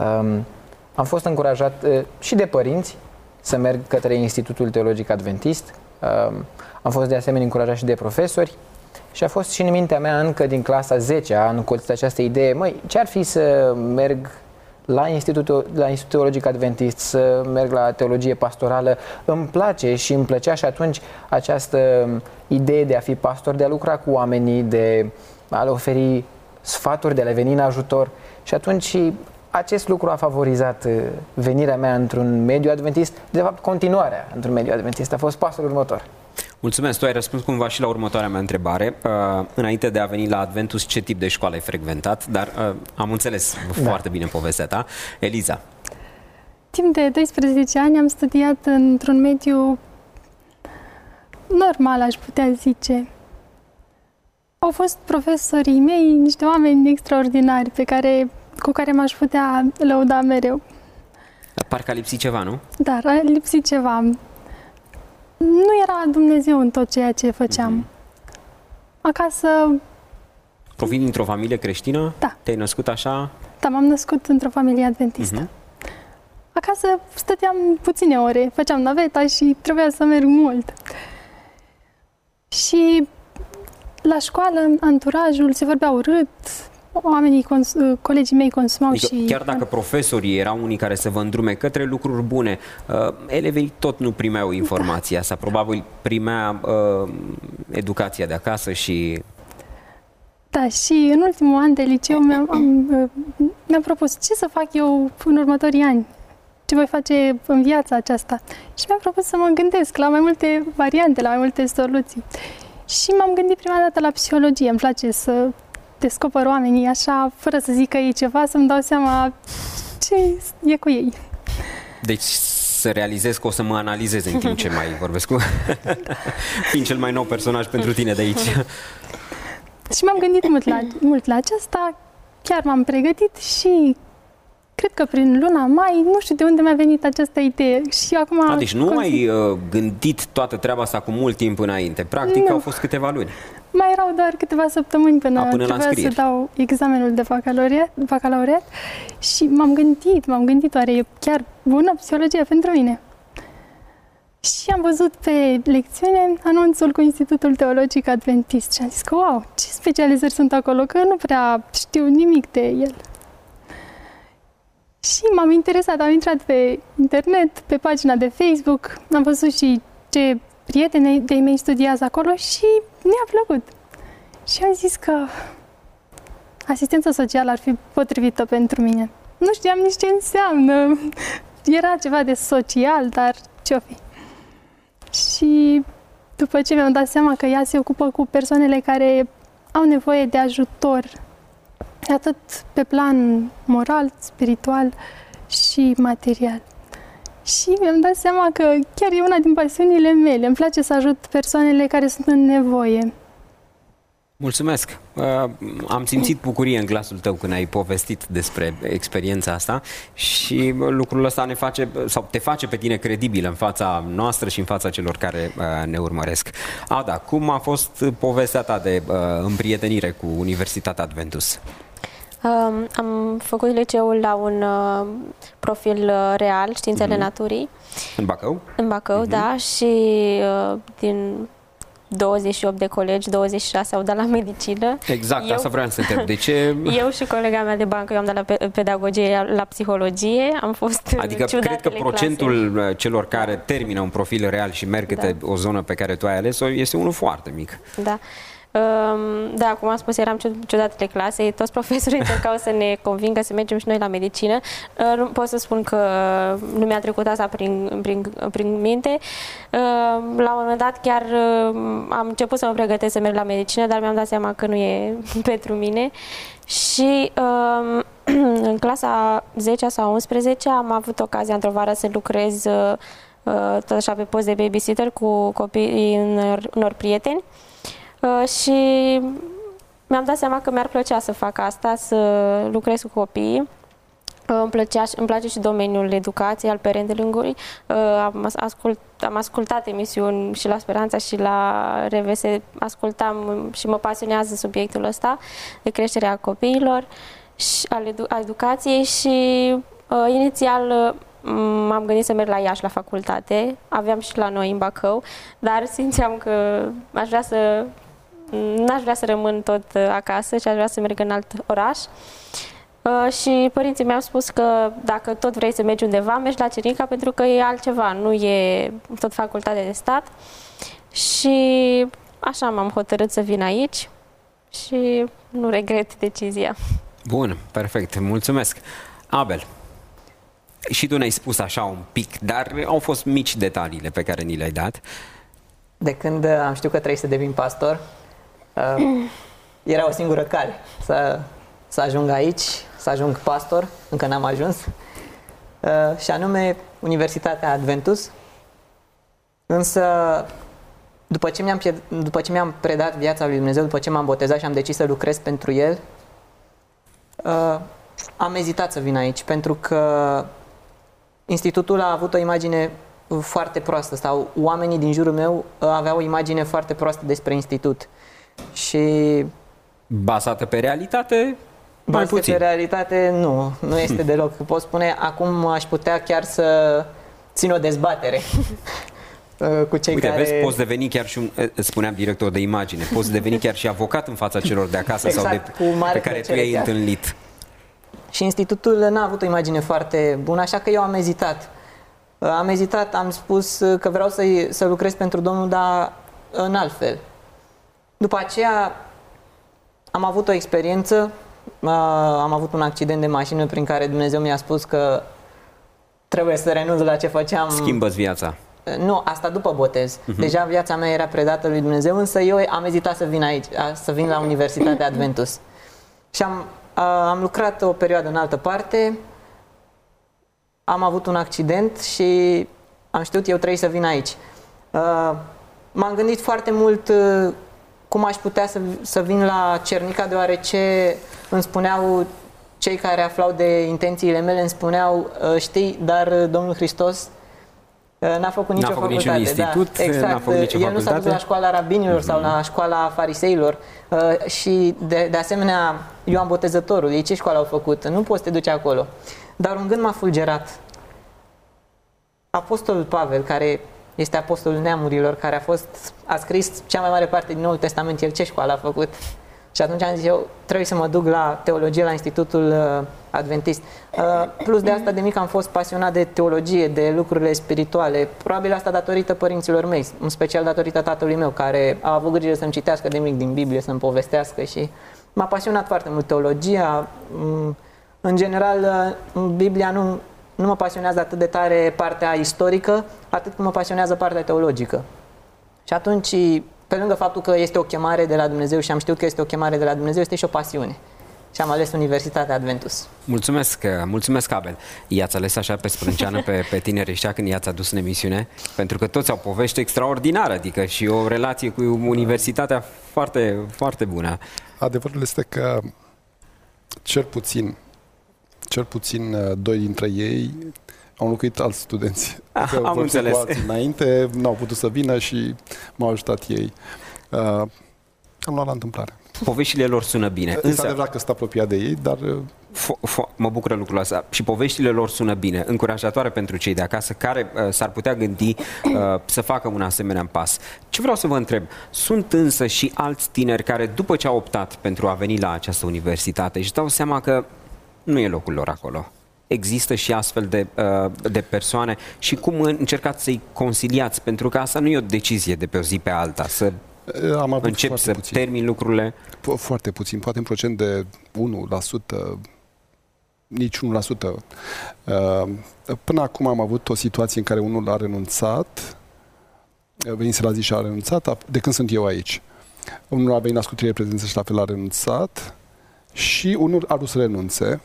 C: Am fost încurajat și de părinți să merg către Institutul Teologic Adventist. Am fost de asemenea încurajat și de profesori și a fost și în mintea mea încă din clasa 10-a încolțită această idee, ce ar fi să merg la Institutul Teologic Adventist, să merg la teologie pastorală. Îmi place și îmi plăcea și atunci această idee de a fi pastor, de a lucra cu oamenii, de a le oferi sfaturi, de a le veni în ajutor. Și atunci acest lucru a favorizat venirea mea într-un mediu adventist, de fapt continuarea într-un mediu adventist. A fost pasul următor.
D: Mulțumesc, tu ai răspuns cumva și la următoarea mea întrebare. Înainte de a veni la Adventus, ce tip de școală ai frecventat? Dar am înțeles foarte bine povestea ta. Eliza.
H: Timp de 12 ani am studiat într-un mediu normal, aș putea zice. Au fost profesorii mei niște oameni extraordinari cu care m-aș putea lăuda mereu.
D: Parcă a lipsit ceva, nu?
H: Dar a lipsit ceva. Nu era Dumnezeu în tot ceea ce făceam. Acasă...
D: Provin dintr-o familie creștină?
H: Da.
D: Te-ai născut așa?
H: Da, m-am născut într-o familie adventistă. Acasă stăteam puține ore, făceam naveta și trebuia să merg mult. Și la școală, anturajul se vorbea urât, colegii mei consumau
D: adică,
H: și...
D: Chiar dacă profesorii erau unii care să vă îndrume către lucruri bune, elevii tot nu primeau informația asta, probabil primea educația de acasă și...
H: Da, și în ultimul an de liceu mi-am propus ce să fac eu în următorii ani, ce voi face în viața aceasta. Și mi-am propus să mă gândesc la mai multe variante, la mai multe soluții. Și m-am gândit prima dată la psihologie. Îmi place să descoper oamenii așa, fără să zic că e ceva, să-mi dau seama ce e cu ei.
D: Deci să realizez că o să mă analizez în timp ce mai vorbesc cu... Fiind cel mai nou personaj pentru tine de aici.
H: Și m-am gândit mult la aceasta, chiar m-am pregătit și cred că prin luna mai, nu știu de unde mi-a venit această idee. Și acum...
D: Deci nu ai gândit toată treaba asta cu mult timp înainte. Practic au fost câteva luni.
H: Mai erau doar câteva săptămâni până trebuia să dau examenul de bacalaureat și m-am gândit oare e chiar bună psihologia pentru mine? Și am văzut pe lecțiune anunțul cu Institutul Teologic Adventist și am zis că wow, ce specializări sunt acolo, că nu prea știu nimic de el. Și m-am interesat, am intrat pe internet, pe pagina de Facebook, am văzut și ce prieteni de-ai mei studiază acolo și mi-a plăcut. Și am zis că asistența socială ar fi potrivită pentru mine. Nu știam nici ce înseamnă. Era ceva de social, dar ce-o fi. Și după ce mi-am dat seama că ea se ocupă cu persoanele care au nevoie de ajutor, atât pe plan moral, spiritual și material. Și mi-am dat seama că chiar e una din pasiunile mele. Îmi place să ajut persoanele care sunt în nevoie.
D: Mulțumesc! Am simțit bucurie în glasul tău când ai povestit despre experiența asta și lucrul ăsta ne face, sau te face pe tine credibil în fața noastră și în fața celor care ne urmăresc. Ada, cum a fost povestea ta de împrietenire cu Universitatea Adventus?
F: Am făcut liceul la un profil real, științele naturii.
D: În Bacău?
F: În Bacău, da, și din 28 de colegi, 26 au dat la medicină.
D: Exact, asta vreau să întreb. De ce?
F: Eu și colega mea de bancă, eu am dat la pedagogie, la psihologie, am fost
D: adică cred că procentul clase. Celor care termină un profil real și merg către o zonă pe care tu ai ales-o este unul foarte mic.
F: Da. Da, cum am spus, eram ciudatele clasei, toți profesorii încercau să ne convingă să mergem și noi la medicină. Nu pot să spun că nu mi-a trecut asta prin minte. La un moment dat chiar am început să mă pregătesc să merg la medicină, dar mi-am dat seama că nu e pentru mine. Și în clasa 10 sau 11 am avut ocazia într-o vară să lucrez tot așa pe post de babysitter cu copiii unor prieteni. Și mi-am dat seama că mi-ar plăcea să fac asta, să lucrez cu copiii. Îmi place și domeniul educației, al parenting-ului. Am ascultat emisiuni și la Speranța și la RVS, ascultam și mă pasionează subiectul ăsta de creșterea copiilor și a educației și inițial m-am gândit să merg la Iași la facultate. Aveam și la noi în Bacău, dar simțeam că n-aș vrea să rămân tot acasă și aș vrea să merg în alt oraș. Și părinții mi-au spus că dacă tot vrei să mergi undeva, mergi la Cernica pentru că e altceva, nu e tot facultate de stat. Și așa m-am hotărât să vin aici și nu regret decizia.
D: Bun, perfect, mulțumesc. Abel, și tu ne-ai spus așa un pic, dar au fost mici detaliile pe care ni le-ai dat.
G: De când am știut că trebuie să devin pastor, era o singură cale să ajung aici, să ajung pastor, încă n-am ajuns, și anume Universitatea Adventus. Însă, după ce mi-am predat viața lui Dumnezeu, după ce m-am botezat și am decis să lucrez pentru El, am ezitat să vin aici, pentru că institutul a avut o imagine foarte proastă, sau oamenii din jurul meu aveau o imagine foarte proastă despre institut. Și
D: bazată pe realitate, mai puțin.
G: Pe realitate, nu este deloc. Pot spune, acum aș putea chiar să țin o dezbatere cu cei
D: Uite,
G: care...
D: vezi, poți deveni chiar și spuneam director de imagine, poți deveni chiar și avocat în fața celor de acasă
G: exact,
D: sau pe care tu i-ai întâlnit.
G: Și institutul n-a avut o imagine foarte bună, așa că eu am ezitat. Am spus că vreau să lucrez pentru Domnul, dar în alt fel. După aceea am avut o experiență, am avut un accident de mașină prin care Dumnezeu mi-a spus că trebuie să renunț la ce făceam.
D: Schimbă-ți viața.
G: Nu, asta după botez. Deja viața mea era predată lui Dumnezeu, însă eu am ezitat să vin aici, să vin la Universitatea Adventus. Și am lucrat o perioadă în altă parte, am avut un accident și am știut eu trebuie să vin aici. M-am gândit foarte mult cum aș putea să vin la Cernica, deoarece îmi spuneau cei care aflau de intențiile mele, îmi spuneau, știi, dar Domnul Hristos n-a făcut nicio facultate.
D: Niciun institut,
G: da, exact.
D: n-a făcut nicio
G: El nu s-a dus la școala rabinilor sau la școala fariseilor. Și de asemenea, Ioan Botezătorul, ei ce școală au făcut? Nu poți să te duci acolo. Dar un gând m-a fulgerat. Apostolul Pavel, care este apostolul neamurilor, care a scris cea mai mare parte din Noul Testament, el ce școală a făcut? Și atunci am zis eu, trebuie să mă duc la teologie la Institutul Adventist. Plus de asta, de mic am fost pasionat de teologie, de lucrurile spirituale. Probabil asta datorită părinților mei, în special datorită tatălui meu, care a avut grijă să-mi citească de mic din Biblie, să-mi povestească și m-a pasionat foarte mult teologia. În general, Biblia nu mă pasionează atât de tare partea istorică, atât cum mă pasionează partea teologică. Și atunci, pe lângă faptul că este o chemare de la Dumnezeu și am știut că este o chemare de la Dumnezeu, este și o pasiune. Și am ales Universitatea Adventus.
D: Mulțumesc, Abel. I-ați ales așa pe sprânceană pe tineri ăștia când i-ați adus în emisiune? Pentru că toți au povești extraordinare, adică și o relație cu Universitatea foarte, foarte bună.
E: Adevărul este că cel puțin doi dintre ei au înlocuit alți studenți.
D: Am înțeles.
E: Înainte, n-au putut să vină și m-au ajutat ei. Am luat la întâmplare.
D: Poveștile lor sună bine.
E: Însă adevărat că sunt apropiat de ei, dar...
D: Mă bucură lucrul ăsta. Și poveștile lor sună bine, încurajatoare pentru cei de acasă care s-ar putea gândi să facă un asemenea pas. Ce vreau să vă întreb, sunt însă și alți tineri care după ce au optat pentru a veni la această universitate își dau seama că nu e locul lor acolo. Există și astfel de persoane și cum încercați să-i conciliați? Pentru că asta nu e o decizie de pe o zi pe alta, să începi să termini lucrurile.
E: Foarte puțin, poate în procent de 1%, nici 1%. Până acum am avut o situație în care unul a renunțat, venise la zi și a renunțat, de când sunt eu aici. Unul a venit la scutire de prezență și la fel a renunțat și unul a vrut să renunțe.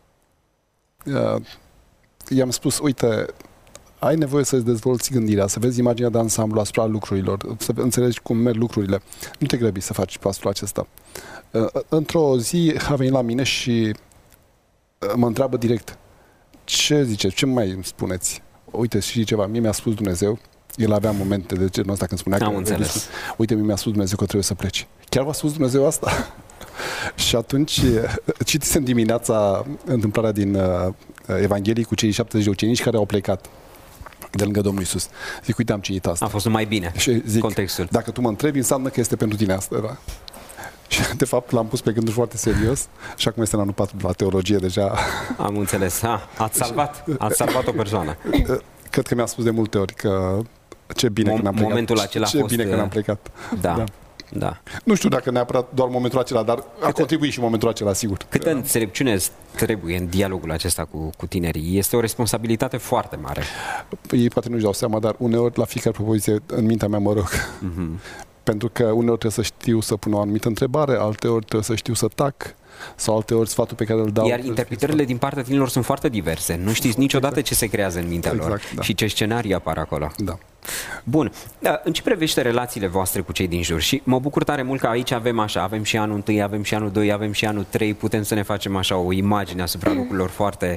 E: I-am spus, uite, ai nevoie să-ți dezvolți gândirea, să vezi imaginea de ansamblu asupra lucrurilor, să înțelegi cum merg lucrurile. Nu te grăbi să faci pasul acesta. Într-o zi a venit la mine și mă întreabă direct, ce ziceți, ce mai îmi spuneți? Uite, și ceva, mie mi-a spus Dumnezeu, el avea momente de genul ăsta când spunea uite, mie mi-a spus Dumnezeu că trebuie să pleci. Chiar v-a spus Dumnezeu asta? Și atunci citisem dimineața întâmplarea din Evanghelie cu cei 70 de ucenici care au plecat de lângă Domnul Iisus. Zic, uite, am citit asta.
D: A fost mai bine
E: și zic,
D: contextul.
E: Dacă tu mă întrebi, înseamnă că este pentru tine asta, da? Și de fapt l-am pus pe gânduri foarte serios și acum este în anul 4 la teologie deja.
D: Am înțeles. Ați salvat o persoană.
E: Cred că mi-a spus de multe ori că ce bine că n-am plecat.
D: Momentul acela a fost...
E: Ce bine că n-am plecat.
D: Da. Da.
E: Nu știu dacă neapărat doar momentul acela, dar a contribuit și momentul acela, sigur.
D: Câtă înțelepciune trebuie în dialogul acesta cu tinerii? Este o responsabilitate foarte mare.
E: Ei poate nu-și dau seama, dar uneori la fiecare propoziție în mintea mea mă rog. Pentru că uneori trebuie să știu să pun o anumită întrebare, alteori trebuie să știu să tac, sau alteori sfatul pe care îl dau.
D: Iar interpretările din partea tinerilor sunt foarte diverse. Nu știți niciodată ce se creează în mintea lor și ce scenarii apar acolo.
E: Da.
D: Bun. În ce privește relațiile voastre cu cei din jur? Și mă bucur tare mult că aici avem așa, avem și anul 1, avem și anul 2, avem și anul 3, putem să ne facem așa o imagine asupra lucrurilor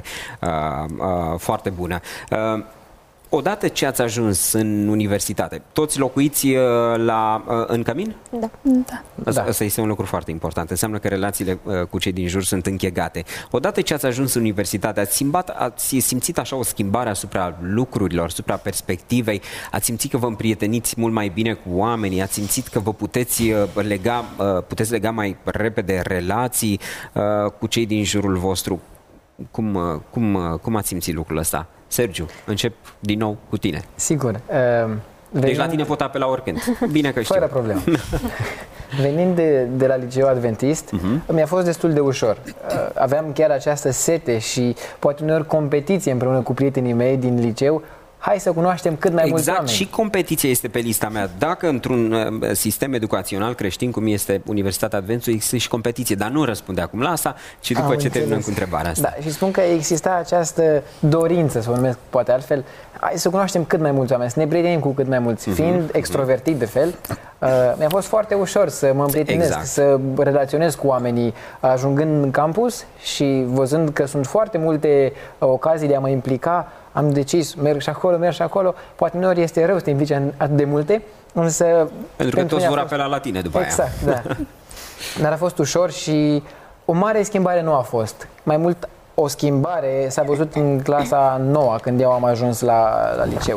D: foarte bună. Odată ce ați ajuns în universitate, toți locuiți în cămin?
F: Da.
D: Asta este un lucru foarte important. Înseamnă că relațiile cu cei din jur sunt închegate. Odată ce ați ajuns în universitate, ați simțit așa o schimbare asupra lucrurilor, asupra perspectivei? Ați simțit că vă împrieteniți mult mai bine cu oamenii? Ați simțit că vă puteți lega mai repede relații cu cei din jurul vostru? Cum ați simțit lucrul ăsta? Sergiu, încep din nou cu tine.
C: Sigur.
D: Deci la tine pot apela oricând. Bine că știu.
C: Fără problemă. Venind de la Liceul Adventist, mi-a fost destul de ușor. Aveam chiar această sete și poate uneori competiție împreună cu prietenii mei din liceu. Hai să cunoaștem cât mai mulți oameni.
D: Și competiția este pe lista mea. Dacă într-un sistem educațional creștin, cum este Universitatea Adventului, există și competiție, dar nu răspunde acum la asta, ci după ce terminăm cu întrebarea asta.
C: Da, și spun că exista această dorință, să o numesc poate altfel, hai să cunoaștem cât mai mulți oameni, să ne prietenim cu cât mai mulți. Fiind extrovertit de fel, mi-a fost foarte ușor să mă împrietenesc, să relaționez cu oamenii, ajungând în campus și văzând că sunt foarte multe ocazii de a mă implica. Am decis, merg și acolo, poate uneori este rău să te implici în atât de multe, însă...
D: Pentru că toți vor apela la tine după aia.
C: Exact, da. Dar a fost ușor și o mare schimbare nu a fost. Mai mult o schimbare s-a văzut în clasa 9, când eu am ajuns la liceu.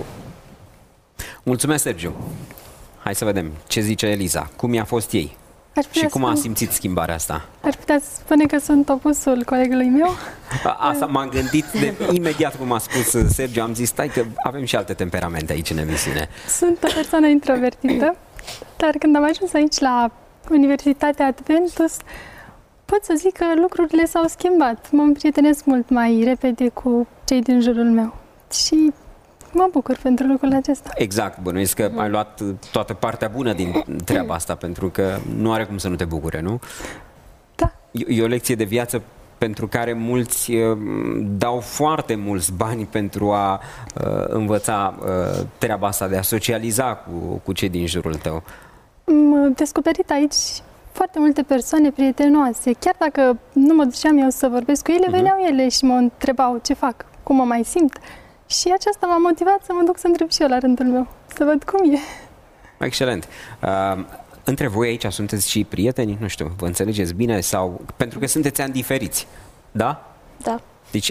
D: Mulțumesc, Sergiu. Hai să vedem ce zice Eliza. Cum i-a fost ei? Și cum a simțit schimbarea asta?
H: Aș putea spune că sunt opusul colegului meu.
D: Asta m-am gândit imediat cum a spus Sergiu. Am zis, stai că avem și alte temperamente aici în emisiune.
H: Sunt o persoană introvertită, dar când am ajuns aici la Universitatea Adventus, pot să zic că lucrurile s-au schimbat. Mă împrietenesc mult mai repede cu cei din jurul meu și mă bucur pentru lucrul acesta.
D: Exact, bănuiesc că ai luat toată partea bună din treaba asta, pentru că nu are cum să nu te bucure, nu?
H: Da.
D: E o lecție de viață pentru care mulți dau foarte mulți bani pentru a învăța treaba asta de a socializa cu cei din jurul tău.
H: Am descoperit aici foarte multe persoane prietenoase. Chiar dacă nu mă duceam eu să vorbesc cu ele, veneau ele și mă întrebau ce fac, cum mă mai simt. Și aceasta m-a motivat să mă duc să întreb și eu la rândul meu, să văd cum e.
D: Excelent. Între voi aici sunteți și prieteni? Nu știu, vă înțelegeți bine? Sau pentru că sunteți ani diferiți, da?
F: Da.
D: Deci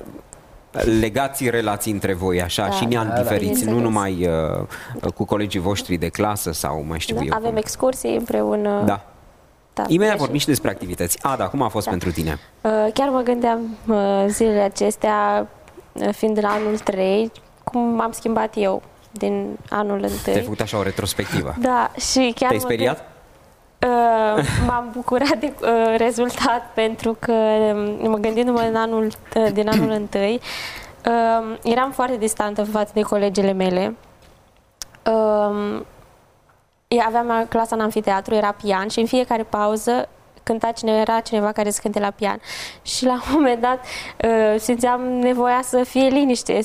D: legați relații între voi așa și în ani diferiți, nu numai cu colegii voștri de clasă sau mai știu eu.
F: Avem excursii împreună.
D: Da. Imediat vorbim și despre activități. Ada, cum a fost pentru tine?
F: Chiar mă gândeam zilele acestea, fiind în anul 3, cum m-am schimbat eu din anul 1.
D: Te-ai făcut așa o retrospectivă.
F: Da, și chiar
D: te-ai speriat?
F: M-am bucurat de rezultat, pentru că gândindu-mă din anul 1, eram foarte distantă față de colegele mele. Aveam clasa în amfiteatru, era pian și în fiecare pauză era cineva care să cânte la pian. Și la un moment dat simțeam nevoia să fie liniște,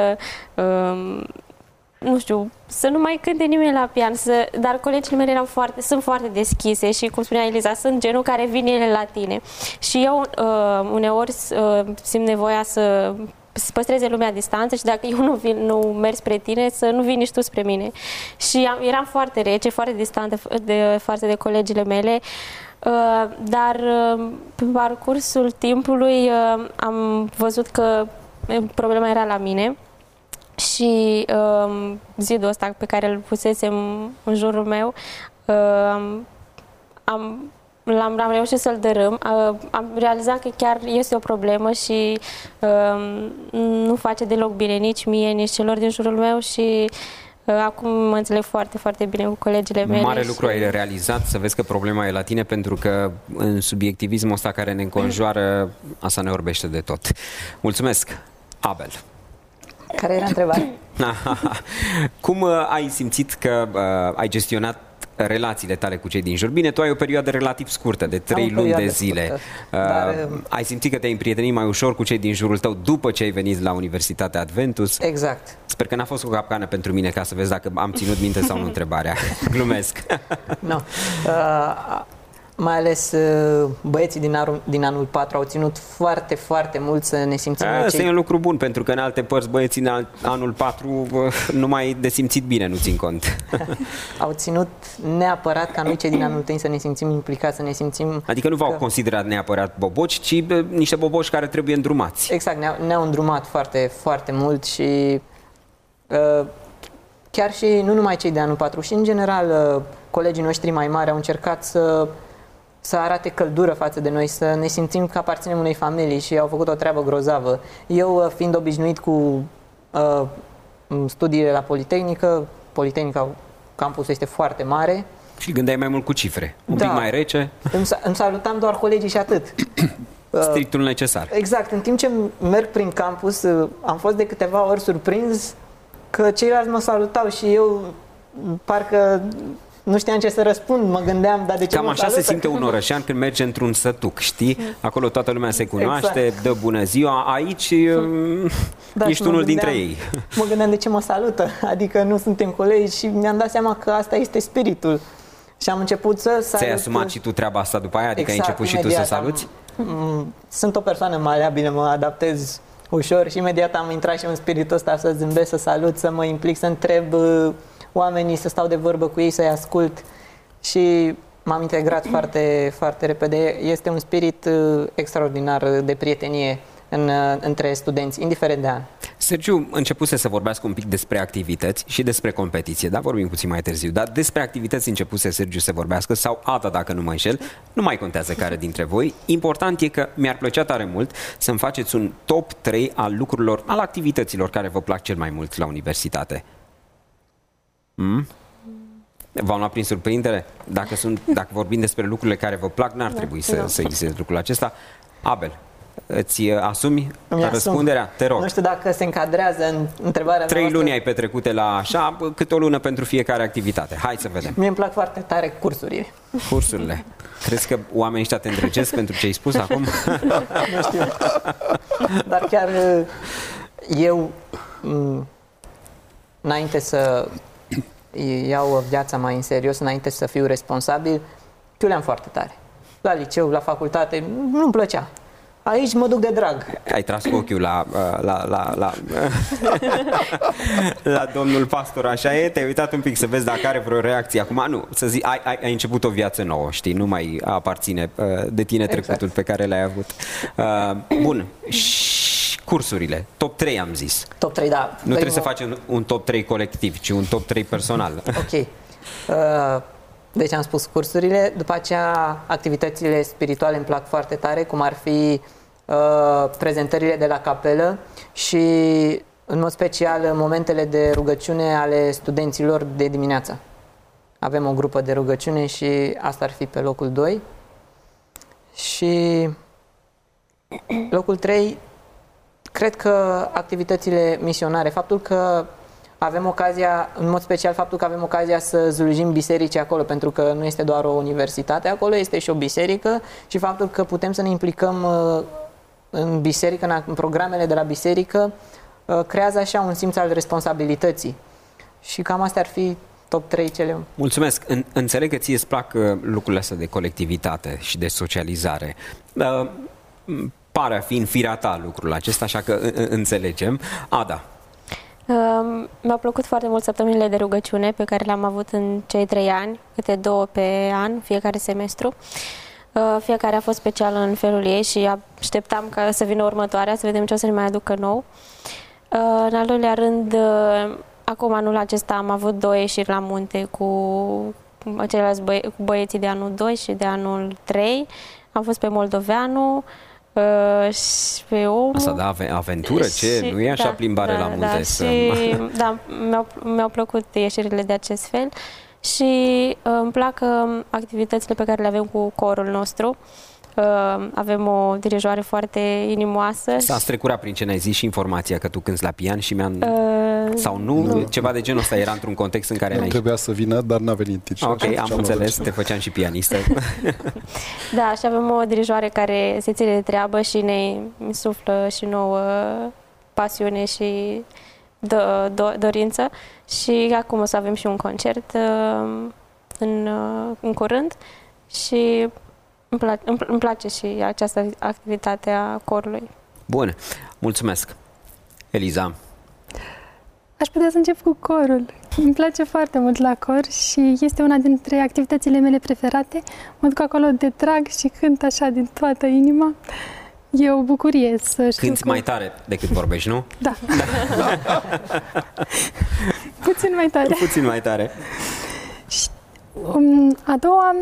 F: nu știu, să nu mai cânte nimeni la pian, dar colegii mei sunt foarte deschise și, cum spunea Eliza, sunt genul care vin ele la tine. Și eu uneori simt nevoia să păstreze lumea distanță și dacă eu nu merg spre tine, să nu vii nici tu spre mine. Și eram foarte rece, foarte distantă față de colegile mele, dar pe parcursul timpului am văzut că problema era la mine și zidul ăsta pe care îl pusesem în jurul meu am reușit să-l dărâm. Am realizat că chiar este o problemă și nu face deloc bine nici mie, nici celor din jurul meu și Acum mă înțeleg foarte, foarte bine cu colegile mele.
D: Mare lucru ai realizat, să vezi că problema e la tine, pentru că în subiectivismul ăsta care ne înconjoară, asta ne orbește de tot. Mulțumesc, Abel.
G: Care era întrebarea?
D: Cum ai simțit că ai gestionat relațiile tale cu cei din jur? Bine, tu ai o perioadă relativ scurtă, de 3 luni de zile. Ai simțit că te-ai împrietenit mai ușor cu cei din jurul tău după ce ai venit la Universitatea Adventus?
G: Exact.
D: Sper că n-a fost o capcană pentru mine, ca să vezi dacă am ținut minte sau nu întrebarea. Glumesc.
G: No. Mai ales băieții din anul 4 au ținut foarte, foarte mult să ne simțim
D: Asta e un lucru bun, pentru că în alte părți băieții în anul 4 numai de simțit bine nu țin cont.
G: Au ținut neapărat ca noi cei din anul 1 să ne simțim implicați, să ne simțim...
D: Adică nu v-au considerat neapărat boboci, ci niște boboci care trebuie îndrumați.
G: Exact, ne-au îndrumat foarte, foarte mult și chiar și nu numai cei de anul 4, și în general colegii noștri mai mari au încercat să arate căldură față de noi, să ne simțim că aparținem unei familii și au făcut o treabă grozavă. Eu, fiind obișnuit cu studiile la Politehnica, campusul este foarte mare.
D: Și gândeai mai mult cu cifre, un pic mai rece.
G: Îmi salutam doar colegii și atât.
D: Strictul necesar.
G: Exact, în timp ce merg prin campus, am fost de câteva ori surprins că ceilalți mă salutau și eu parcă nu știam ce să răspund, mă gândeam, dar de ce
D: Cam
G: mă
D: așa
G: salută?
D: se simte un orășean când merge într-un sătuc, știi? Acolo toată lumea se cunoaște,
G: exact.
D: Dă bună ziua, aici ești unul dintre ei.
G: Mă gândeam de ce mă salută, adică nu suntem colegi și mi-am dat seama că asta este spiritul. Și am început să salut.
D: Ți-ai asumat și tu treaba asta după aia? Adică
G: exact,
D: ai început și tu să saluți?
G: Sunt o persoană maleabilă, mă adaptez ușor și imediat am intrat și în spiritul ăsta să zâmbesc, să salut, să mă implic, să întreb oamenii, să stau de vorbă cu ei, să-i ascult și m-am integrat foarte, foarte repede. Este un spirit extraordinar de prietenie între studenți, indiferent de an.
D: Sergiu începuse să vorbească un pic despre activități și despre competiție, dar vorbim puțin mai târziu. Dar despre activități începuse Sergiu să vorbească, sau Ada, dacă nu mă înșel, nu mai contează care dintre voi. Important e că mi-ar plăcea tare mult să-mi faceți un top 3 al lucrurilor, al activităților care vă plac cel mai mult la universitate. V-am luat prin surprindere? Dacă vorbim despre lucrurile care vă plac, n-ar trebui să existeze lucrul acesta. Abel, îți asumi răspunderea? Te rog.
G: Nu știu dacă se încadrează în întrebarea
D: 3
G: noastră.
D: luni ai petrecute la așa, cât o lună pentru fiecare activitate. Hai să vedem.
G: Mie îmi plac foarte tare cursurile.
D: Cursurile. Crezi că oamenii ăștia te îndrăgesc pentru ce ai spus acum?
G: Nu știu. Dar chiar eu, înainte să iau viața mai în serios, înainte să fiu responsabil, chiuleam foarte tare. La liceu, la facultate, nu-mi plăcea. Aici mă duc de drag.
D: Ai tras cu ochiul la domnul pastor, așa e? Te-ai uitat un pic să vezi dacă are vreo reacție. Acum, nu, să zic, ai început o viață nouă, știi? Nu mai aparține de tine trecutul pe care l-ai avut. Bun. Cursurile. Top 3 am zis.
G: Top 3, da.
D: Nu trebuie să faci un top 3 colectiv, ci un top 3 personal.
G: Ok. Deci am spus cursurile, după aceea activitățile spirituale îmi plac foarte tare, cum ar fi prezentările de la capelă și în mod special momentele de rugăciune ale studenților de dimineață. Avem o grupă de rugăciune și asta ar fi pe locul 2. Și locul 3, cred că activitățile misionare, faptul că avem ocazia, în mod special faptul că avem ocazia să slujim bisericii acolo, pentru că nu este doar o universitate acolo, este și o biserică și faptul că putem să ne implicăm în biserică, în programele de la biserică, creează așa un simț al responsabilității. Și cam astea ar fi top 3 cele.
D: Mulțumesc. Înțeleg că ție îți plac lucrurile astea de colectivitate și de socializare. Pare a fi în firea ta lucrul acesta, așa că înțelegem. Ada.
F: Mi-au plăcut foarte mult săptămânile de rugăciune pe care le-am avut în cei 3 ani, câte 2 pe an, fiecare semestru. Fiecare a fost specială în felul ei și așteptam ca să vină următoarea, să vedem ce o să ne mai aducă nou. În al doilea rând, acum anul acesta am avut 2 ieșiri la munte cu ceilalți cu băieții de anul 2 și de anul 3. Am fost pe Moldoveanu, și pe om.
D: Asta da, aventură, ce?
F: Și,
D: nu e așa plimbare la munte?
F: Da, și mi-au plăcut ieșirile de acest fel și îmi plac activitățile pe care le avem cu corul nostru. Avem o dirijoare foarte inimoasă.
D: S-a strecurat prin ce ne-ai zis și informația că tu cânti la pian și sau nu? Ceva de genul ăsta era într-un context în care
E: trebuia să vină, dar n-a venit.
D: Ok, am înțeles, te făceam și pianistă.
F: Da, și avem o dirijoare care se ține de treabă și ne insuflă și nouă pasiune și dorință. Și acum o să avem și un concert în curând și îmi place și această activitate a corului.
D: Bun, mulțumesc. Eliza.
H: Aș putea să încep cu corul. Îmi place foarte mult la cor și este una dintre activitățile mele preferate. Mă duc acolo de drag și cânt așa din toată inima. E o bucurie să știu.
D: Cânti mai tare decât vorbești, nu?
H: Da. Puțin mai tare.
D: Puțin mai tare.
H: Și, a doua,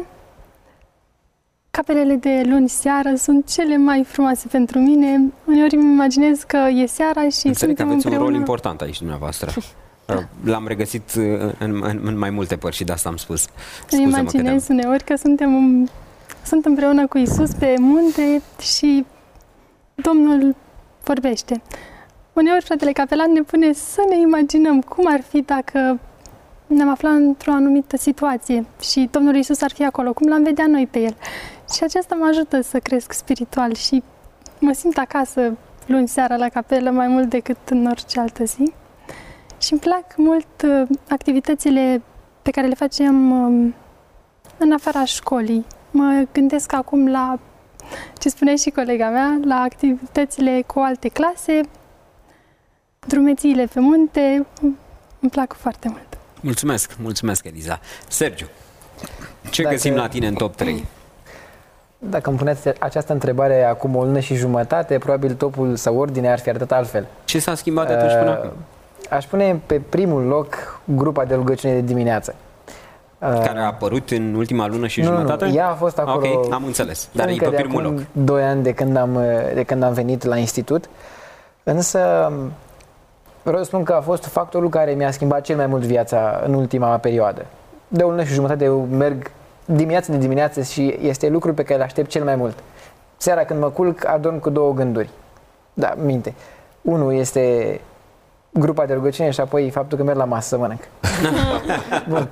H: capelele de luni seară sunt cele mai frumoase pentru mine. Uneori îmi imaginez că e seara și
D: înțeleg că aveți
H: împreună.
D: un rol important aici dumneavoastră. L-am regăsit în mai multe părți și de asta am spus.
H: Îmi imaginez uneori că sunt împreună cu Iisus pe munte și Domnul vorbește. Uneori fratele capelan ne pune să ne imaginăm cum ar fi dacă ne-am aflat într-o anumită situație și Domnul Iisus ar fi acolo, cum l-am vedea noi pe El. Și aceasta mă ajută să cresc spiritual și mă simt acasă luni seara la capelă mai mult decât în orice altă zi. Și îmi plac mult activitățile pe care le facem în afara școlii. Mă gândesc acum la ce spunea și colega mea, la activitățile cu alte clase, drumețiile pe munte, îmi plac foarte mult.
D: Mulțumesc, Eliza. Sergiu, ce găsim la tine în top 3?
C: Dacă îmi puneți această întrebare acum o lună și jumătate, probabil topul sau ordinea ar fi arătat altfel.
D: Ce s-a schimbat de atunci până acum?
C: Aș pune pe primul loc grupa de rugăciune de dimineață.
D: Care a apărut în ultima lună și jumătate?
C: Nu, ea a fost acolo.
D: Ok, am înțeles. Dar e pe primul loc.
C: 2 ani de când am venit la institut. Însă vreau să spun că a fost factorul care mi-a schimbat cel mai mult viața în ultima perioadă. De o lună și jumătate eu merg dimineață de dimineață și este lucrul pe care îl aștept cel mai mult. Seara când mă culc, adorm cu 2 gânduri. Da, minte. Unul este grupa de rugăciune și apoi faptul că merg la masă să mănânc. Bun.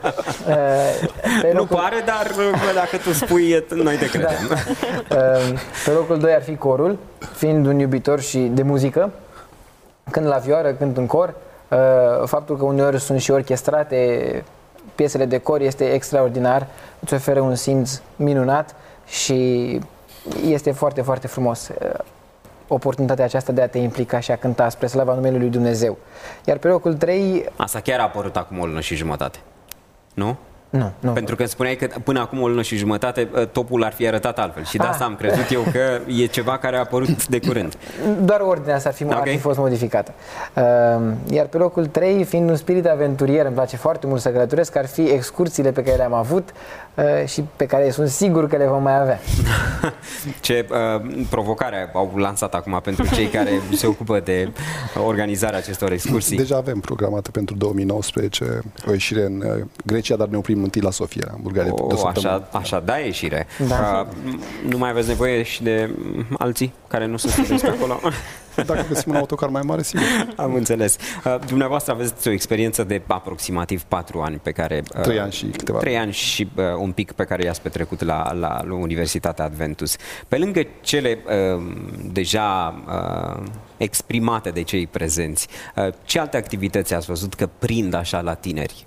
D: Nu pare, dar dacă tu spui, noi te credem.
C: Da. Pe locul 2 ar fi corul, fiind un iubitor și de muzică. Când la vioară, când în cor, faptul că uneori sunt și orchestrate piesele de cor este extraordinar, îți oferă un simț minunat și este foarte, foarte frumos oportunitatea aceasta de a te implica și a cânta spre slava numelui lui Dumnezeu. Iar pe locul 3...
D: Asta chiar a apărut acum o lună și jumătate, nu?
C: Nu.
D: Pentru că spuneai că până acum o lună și jumătate topul ar fi arătat altfel și de asta am crezut eu că e ceva care a apărut de curând.
C: Doar ordinea asta ar fi fost modificată. Iar pe locul 3, fiind un spirit aventurier, îmi place foarte mult să călătoresc, ar fi excursiile pe care le-am avut și pe care sunt sigur că le vom mai avea.
D: Ce provocare au lansat acum pentru cei care se ocupă de organizarea acestor excursii?
E: Deja avem programată pentru 2019 o ieșire în Grecia, dar ne oprim întâi la Sofia, în Bulgaria.
D: Așa, da, ieșire.
C: Da.
D: Nu mai aveți nevoie și de alții care nu sunt studenți pe acolo?
E: Dacă găsim un autocar mai mare, sigur.
D: Am înțeles. Dumneavoastră aveți o experiență de aproximativ 4 ani pe care...
E: 3 ani și câteva.
D: 3 ani și un pic pe care i-ați petrecut la Universitatea Adventus. Pe lângă cele deja exprimate de cei prezenți, ce alte activități ați văzut că prind așa la tineri?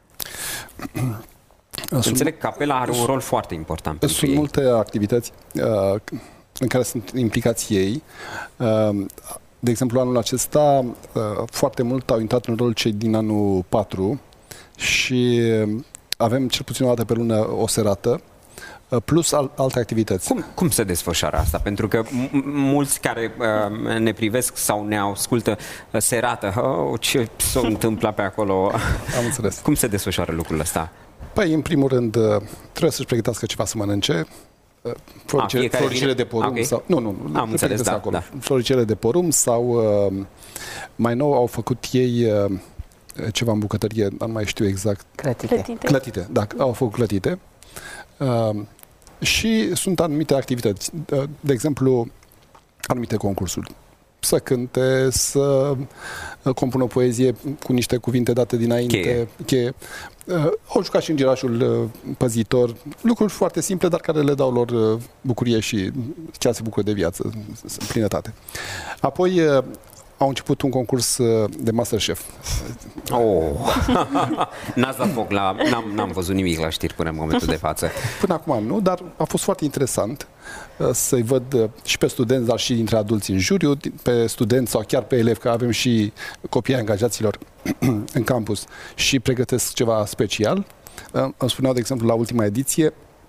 D: Înțeleg că capela are un rol foarte important pentru
E: Sunt
D: ei.
E: multe activități în care sunt implicați ei. De exemplu, anul acesta foarte mult au intrat în rol cei din anul 4 și avem cel puțin o dată pe lună o serată plus alte activități.
D: Cum se desfășoară asta? Pentru că mulți care ne privesc sau ne ascultă serată, ce s-a întâmplat pe acolo?
E: Am înțeles.
D: Cum se desfășoară lucrul ăsta?
E: Păi, în primul rând, trebuie să-și pregătească ceva să mănânce. Floricele de porum sau... Nu,
D: am înțeles, da.
E: Floricele de porum sau mai nou au făcut ei ceva în bucătărie, nu mai știu exact. Clătite, da, au făcut clătite. Și sunt anumite activități, de exemplu, anumite concursuri. Să cânte, să compună poezie cu niște cuvinte date dinainte. Cheie. Au jucat și îngerașul păzitor, lucruri foarte simple, dar care le dau lor bucurie și chiar se bucură de viață, plinătate. Apoi au început un concurs de MasterChef.
D: N-ați dat foc n-am văzut nimic la știri până în momentul de față.
E: Până acum nu, dar a fost foarte interesant să-i văd și pe studenți, dar și dintre adulți în juriu, pe studenți sau chiar pe elevi, că avem și copiii angajaților în campus și pregătesc ceva special. Îmi spuneau, de exemplu, la ultima ediție,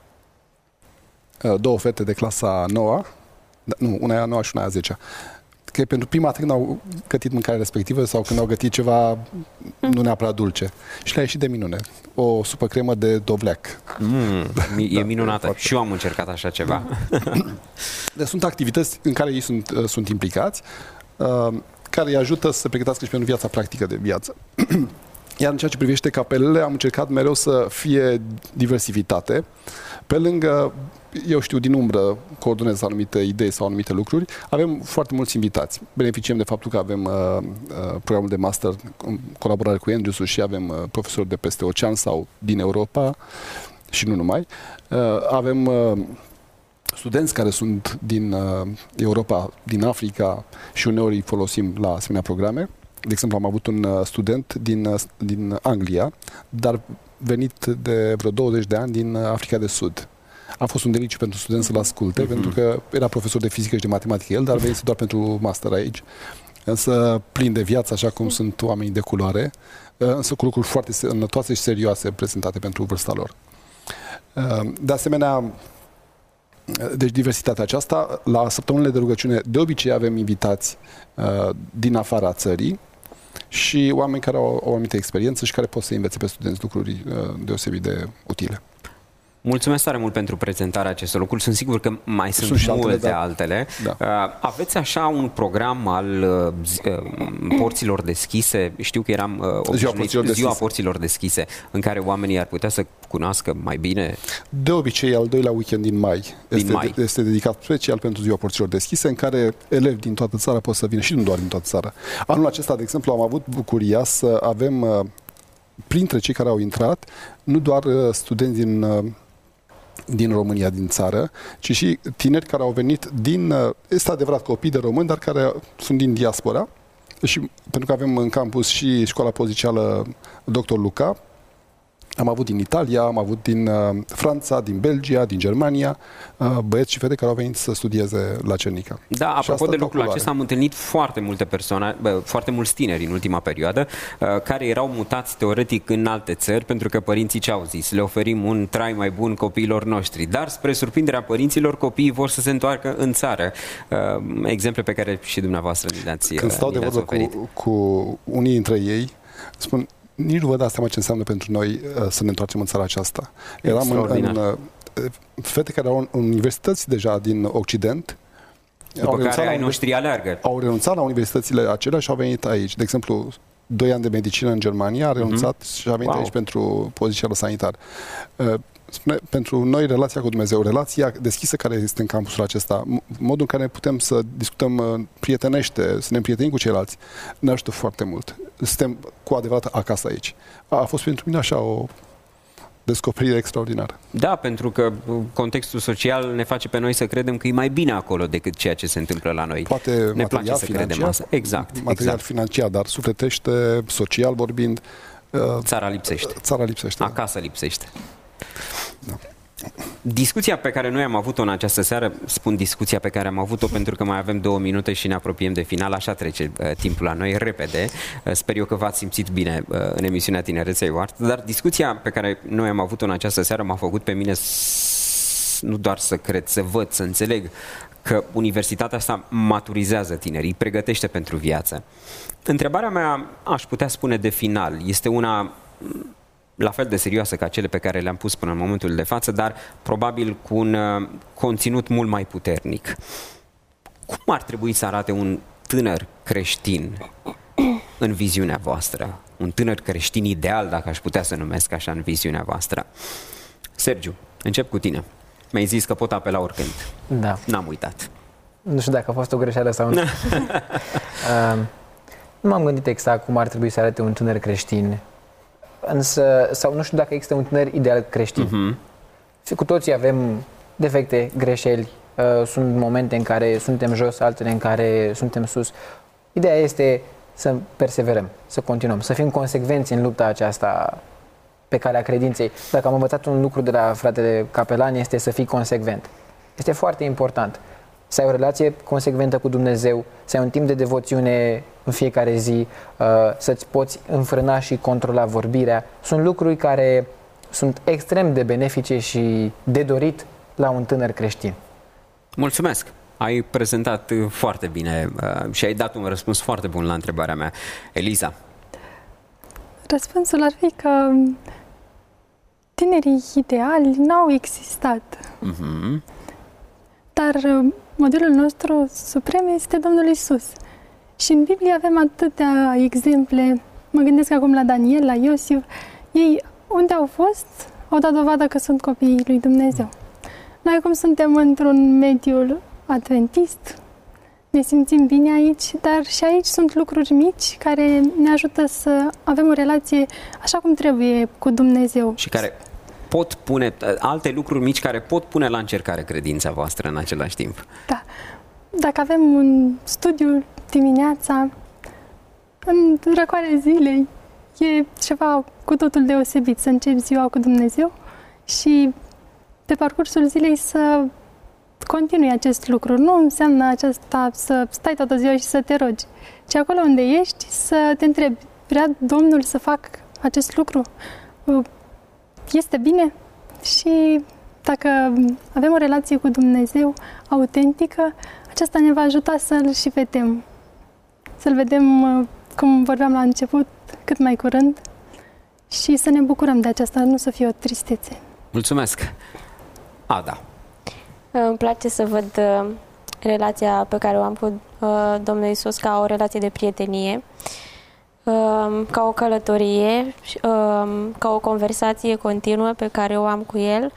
E: 2 fete de clasa 9, una e a 9 și una e a 10, că pentru prima dată când au gătit mâncarea respectivă sau când au gătit ceva nu neapărat dulce. Și le-a ieșit de minune. O supă cremă de dovleac.
D: E minunată. Și eu am încercat așa ceva.
E: Deci sunt activități în care ei sunt implicați, care îi ajută să se pregătească și pentru viața practică de viață. Iar în ceea ce privește capelele, am încercat mereu să fie diversitate. Pe lângă, eu știu, din umbră coordonez anumite idei sau anumite lucruri. Avem foarte mulți invitați. Beneficiem de faptul că avem programul de master în colaborare cu Andrews și avem profesori de peste ocean sau din Europa și nu numai. Avem studenți care sunt din Europa, din Africa și uneori îi folosim la asemenea programe. De exemplu, am avut un student din Anglia, dar venit de vreo 20 de ani din Africa de Sud. A fost un deliciu pentru studenți să-l asculte, pentru că era profesor de fizică și de matematică el, dar venise doar pentru master aici. Însă plin de viață, așa cum sunt oamenii de culoare, însă cu lucruri foarte sănătoase și serioase prezentate pentru vârsta lor. De asemenea, deci diversitatea aceasta, la săptămânile de rugăciune, de obicei avem invitați din afara țării și oameni care au o anumită experiență și care pot să învețe pe studenți lucruri deosebit de utile.
D: Mulțumesc tare mult pentru prezentarea acestor lucruri. Sunt sigur că mai sunt multe altele. Da. Aveți așa un program al porților deschise? Știu că eram ziua porților deschise, în care oamenii ar putea să cunoască mai bine?
E: De obicei, al doilea weekend din mai este dedicat special pentru ziua porților deschise, în care elevi din toată țara pot să vină și nu doar din toată țara. Anul acesta, de exemplu, am avut bucuria să avem printre cei care au intrat nu doar studenți din România, din țară, ci și tineri care au venit este adevărat, copii de români, dar care sunt din diaspora. Și pentru că avem în campus și școala pozițială Dr. Luca, am avut din Italia, am avut din Franța, din Belgia, din Germania, băieți și fete care au venit să studieze la Cernica.
D: Da, apropo de lucrul acesta, am întâlnit foarte multe persoane, foarte mulți tineri în ultima perioadă, care erau mutați teoretic în alte țări, pentru că părinții ce au zis? Le oferim un trai mai bun copiilor noștri, dar spre surprinderea părinților, copiii vor să se întoarcă în țară. Exemple pe care și dumneavoastră le-ați
E: Când stau de vorbă cu unii dintre ei, spun: nici nu vă dați seama ce înseamnă pentru noi să ne întoarcem în țara aceasta. Eram în fete care au universități deja din Occident.
D: După care ai noștri aleargă.
E: Au renunțat la universitățile acelea și au venit aici. De exemplu, 2 ani de medicină în Germania, a renunțat și a venit aici pentru poziția sanitar. Pentru noi, relația cu Dumnezeu, relația deschisă care este în campusul acesta, modul în care putem să discutăm prietenește, să ne împrietenim cu ceilalți, ne ajută foarte mult. Suntem cu adevărat acasă aici. A fost pentru mine așa o descoperire extraordinară.
D: Da, pentru că contextul social ne face pe noi să credem că e mai bine acolo decât ceea ce se întâmplă la noi.
E: Poate
D: ne place să credem asta.
E: Material financiar, dar sufletește, social vorbind,
D: țara lipsește.
E: Țara lipsește.
D: Acasă lipsește. Da. Discuția pe care noi am avut-o în această seară, spun discuția pe care am avut-o pentru că mai avem 2 minute și ne apropiem de final, așa trece timpul la noi repede. Sper eu că v-ați simțit bine în emisiunea Tinerețea Ioart, dar discuția pe care noi am avut-o în această seară m-a făcut pe mine nu doar să cred, să văd, să înțeleg că universitatea asta maturizează tinerii, pregătește pentru viață. Întrebarea mea, aș putea spune de final, este una la fel de serioase ca cele pe care le-am pus până în momentul de față, dar probabil cu un conținut mult mai puternic. Cum ar trebui să arate un tânăr creștin în viziunea voastră? Un tânăr creștin ideal, dacă aș putea să numesc așa, în viziunea voastră. Sergiu, încep cu tine. Mi-ai zis că pot apela oricând.
C: Da.
D: N-am uitat.
C: Nu știu dacă a fost o greșeală sau nu. Nu m-am gândit exact cum ar trebui să arate un tânăr creștin, însă, sau nu știu dacă există un tânăr ideal creștin. Și cu toții avem defecte, greșeli, sunt momente în care suntem jos, altele în care suntem sus. Ideea este să perseverăm, să continuăm, să fim consecvenți în lupta aceasta pe calea credinței. Dacă am învățat un lucru de la fratele Capelan, este să fii consecvent. Este foarte important să ai o relație consecventă cu Dumnezeu, să ai un timp de devoțiune în fiecare zi, să-ți poți înfrâna și controla vorbirea. Sunt lucruri care sunt extrem de benefice și de dorit la un tânăr creștin.
D: Mulțumesc! Ai prezentat foarte bine și ai dat un răspuns foarte bun la întrebarea mea. Eliza?
H: Răspunsul ar fi că tinerii ideali n-au existat. Dar modelul nostru suprem este Domnul Iisus. Și în Biblie avem atâtea exemple. Mă gândesc acum la Daniel, la Iosif. Ei, unde au fost, au dat dovadă că sunt copiii lui Dumnezeu. Noi acum suntem într-un mediu adventist, ne simțim bine aici, dar și aici sunt lucruri mici care ne ajută să avem o relație așa cum trebuie cu Dumnezeu.
D: Și care pot pune, alte lucruri mici care pot pune la încercare credința voastră în același timp.
H: Da. Dacă avem un studiu dimineața, în răcoarea zilei, e ceva cu totul deosebit să începi ziua cu Dumnezeu și pe parcursul zilei să continui acest lucru. Nu înseamnă aceasta să stai toată ziua și să te rogi, ci acolo unde ești să te întrebi, vrea Domnul să fac acest lucru? Este bine? Și dacă avem o relație cu Dumnezeu autentică, aceasta ne va ajuta să-L și vedem. Să-L vedem, cum vorbeam la început, cât mai curând și să ne bucurăm de aceasta, nu să fie o tristețe.
D: Mulțumesc! Ada.
F: Îmi place să văd relația pe care o am cu Domnul Iisus ca o relație de prietenie, ca o călătorie, ca o conversație continuă pe care o am cu El.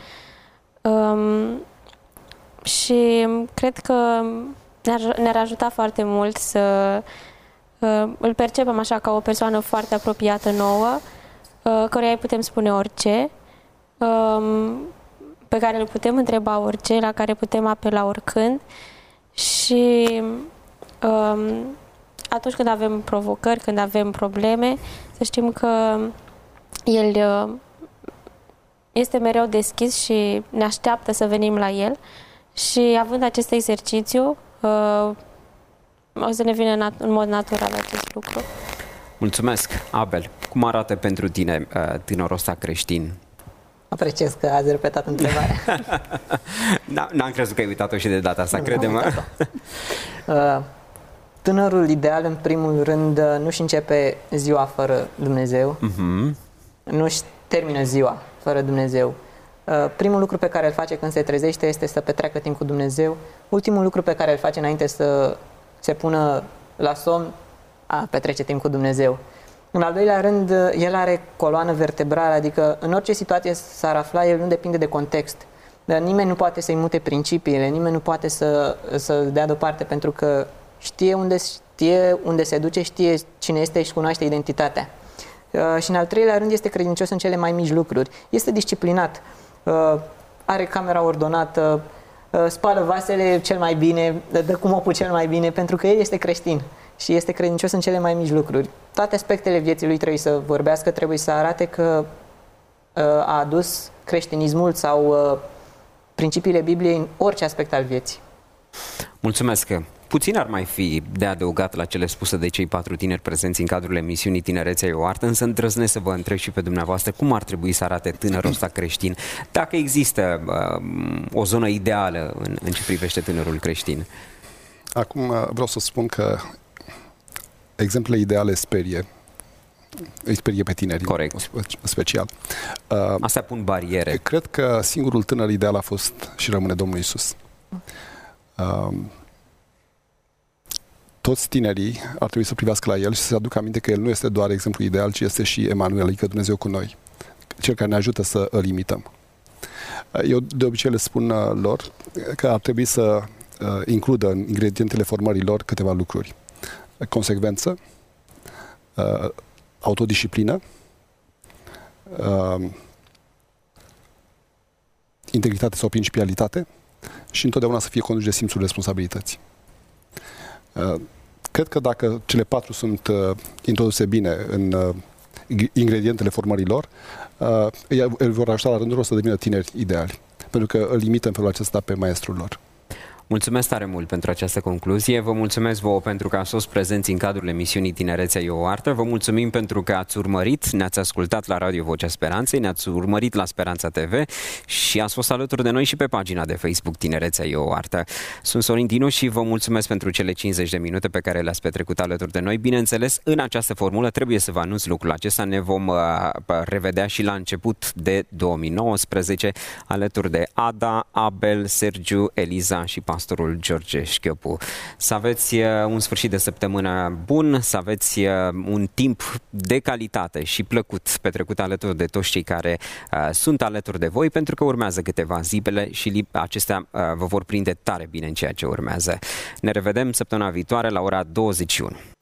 F: Și cred că ne-ar ajuta foarte mult să îl percepem așa ca o persoană foarte apropiată nouă, căreia îi putem spune orice, pe care îl putem întreba orice, la care putem apela oricând și atunci când avem provocări, când avem probleme, să știm că El este mereu deschis și ne așteaptă să venim la El și având acest exercițiu o să ne vină în mod natural acest lucru.
D: Mulțumesc! Abel, cum arată pentru tine tânărul ăsta creștin?
G: Apreciez că ați repetat întrebarea.
D: N-am crezut că ai uitat-o și de data asta, crede-mă.
G: Tânărul ideal, în primul rând, nu-și începe ziua fără Dumnezeu, nu-și termină ziua fără Dumnezeu. Primul lucru pe care îl face când se trezește este să petreacă timp cu Dumnezeu. Ultimul lucru pe care îl face înainte să se pună la somn, petrece timp cu Dumnezeu. În al doilea rând, el are coloană vertebrală, adică în orice situație s-ar afla, el nu depinde de context. Dar nimeni nu poate să-i mute principiile, nimeni nu poate să dea deoparte, pentru că știe unde se duce, știe cine este și cunoaște identitatea. Și în al treilea rând este credincios în cele mai mici lucruri. Este disciplinat, are camera ordonată, spală vasele cel mai bine, dă cu mopul cel mai bine, pentru că el este creștin și este credincios în cele mai mici lucruri. Toate aspectele vieții lui trebuie să vorbească, trebuie să arate că a adus creștinismul sau principiile Bibliei în orice aspect al vieții.
D: Mulțumesc! Puțin ar mai fi de adăugat la cele spuse de cei 4 tineri prezenți în cadrul emisiunii Tinerețea e o artă, însă îndrăznesc să vă întreb și pe dumneavoastră cum ar trebui să arate tânărul ăsta creștin, dacă există o zonă ideală în ce privește tânărul creștin.
E: Acum vreau să spun că exemplele ideale sperie. îi sperie pe tineri.
D: Corect.
E: Special.
D: Astea pun bariere.
E: Cred că singurul tânăr ideal a fost și rămâne Domnul Iisus. Toți tinerii ar trebui să privească la El și să se aducă aminte că El nu este doar exemplu ideal, ci este și Emanuel, adică Dumnezeu cu noi, Cel care ne ajută să îl imităm. Eu de obicei le spun lor că ar trebui să includă în ingredientele formării lor câteva lucruri. Consecvență, autodisciplină, integritate sau principialitate și întotdeauna să fie conduși de simțul responsabilității. Cred că dacă cele 4 sunt introduse bine în ingredientele formării lor, îi vor ajuta la rândul lor să devină tineri ideali, pentru că îl imită în felul acesta pe maestrul lor.
D: Mulțumesc tare mult pentru această concluzie. Vă mulțumesc vouă pentru că ați fost prezenți în cadrul emisiunii Tinerețea e o artă. Vă mulțumim pentru că ați urmărit, ne-ați ascultat la Radio Vocea Speranței, ne-ați urmărit la Speranța TV și ați fost alături de noi și pe pagina de Facebook Tinerețea e o artă. Sunt Sorin Dinu și vă mulțumesc pentru cele 50 de minute pe care le-ați petrecut alături de noi. Bineînțeles, în această formulă trebuie să vă anunț lucrul acesta. Ne vom revedea și la început de 2019 alături de Ada, Abel, Sergiu, Eliza și pastorul George Șchiopu. Să aveți un sfârșit de săptămână bun, să aveți un timp de calitate și plăcut petrecut alături de toți cei care sunt alături de voi, pentru că urmează câteva zile și acestea vă vor prinde tare bine în ceea ce urmează. Ne revedem săptămâna viitoare la ora 21.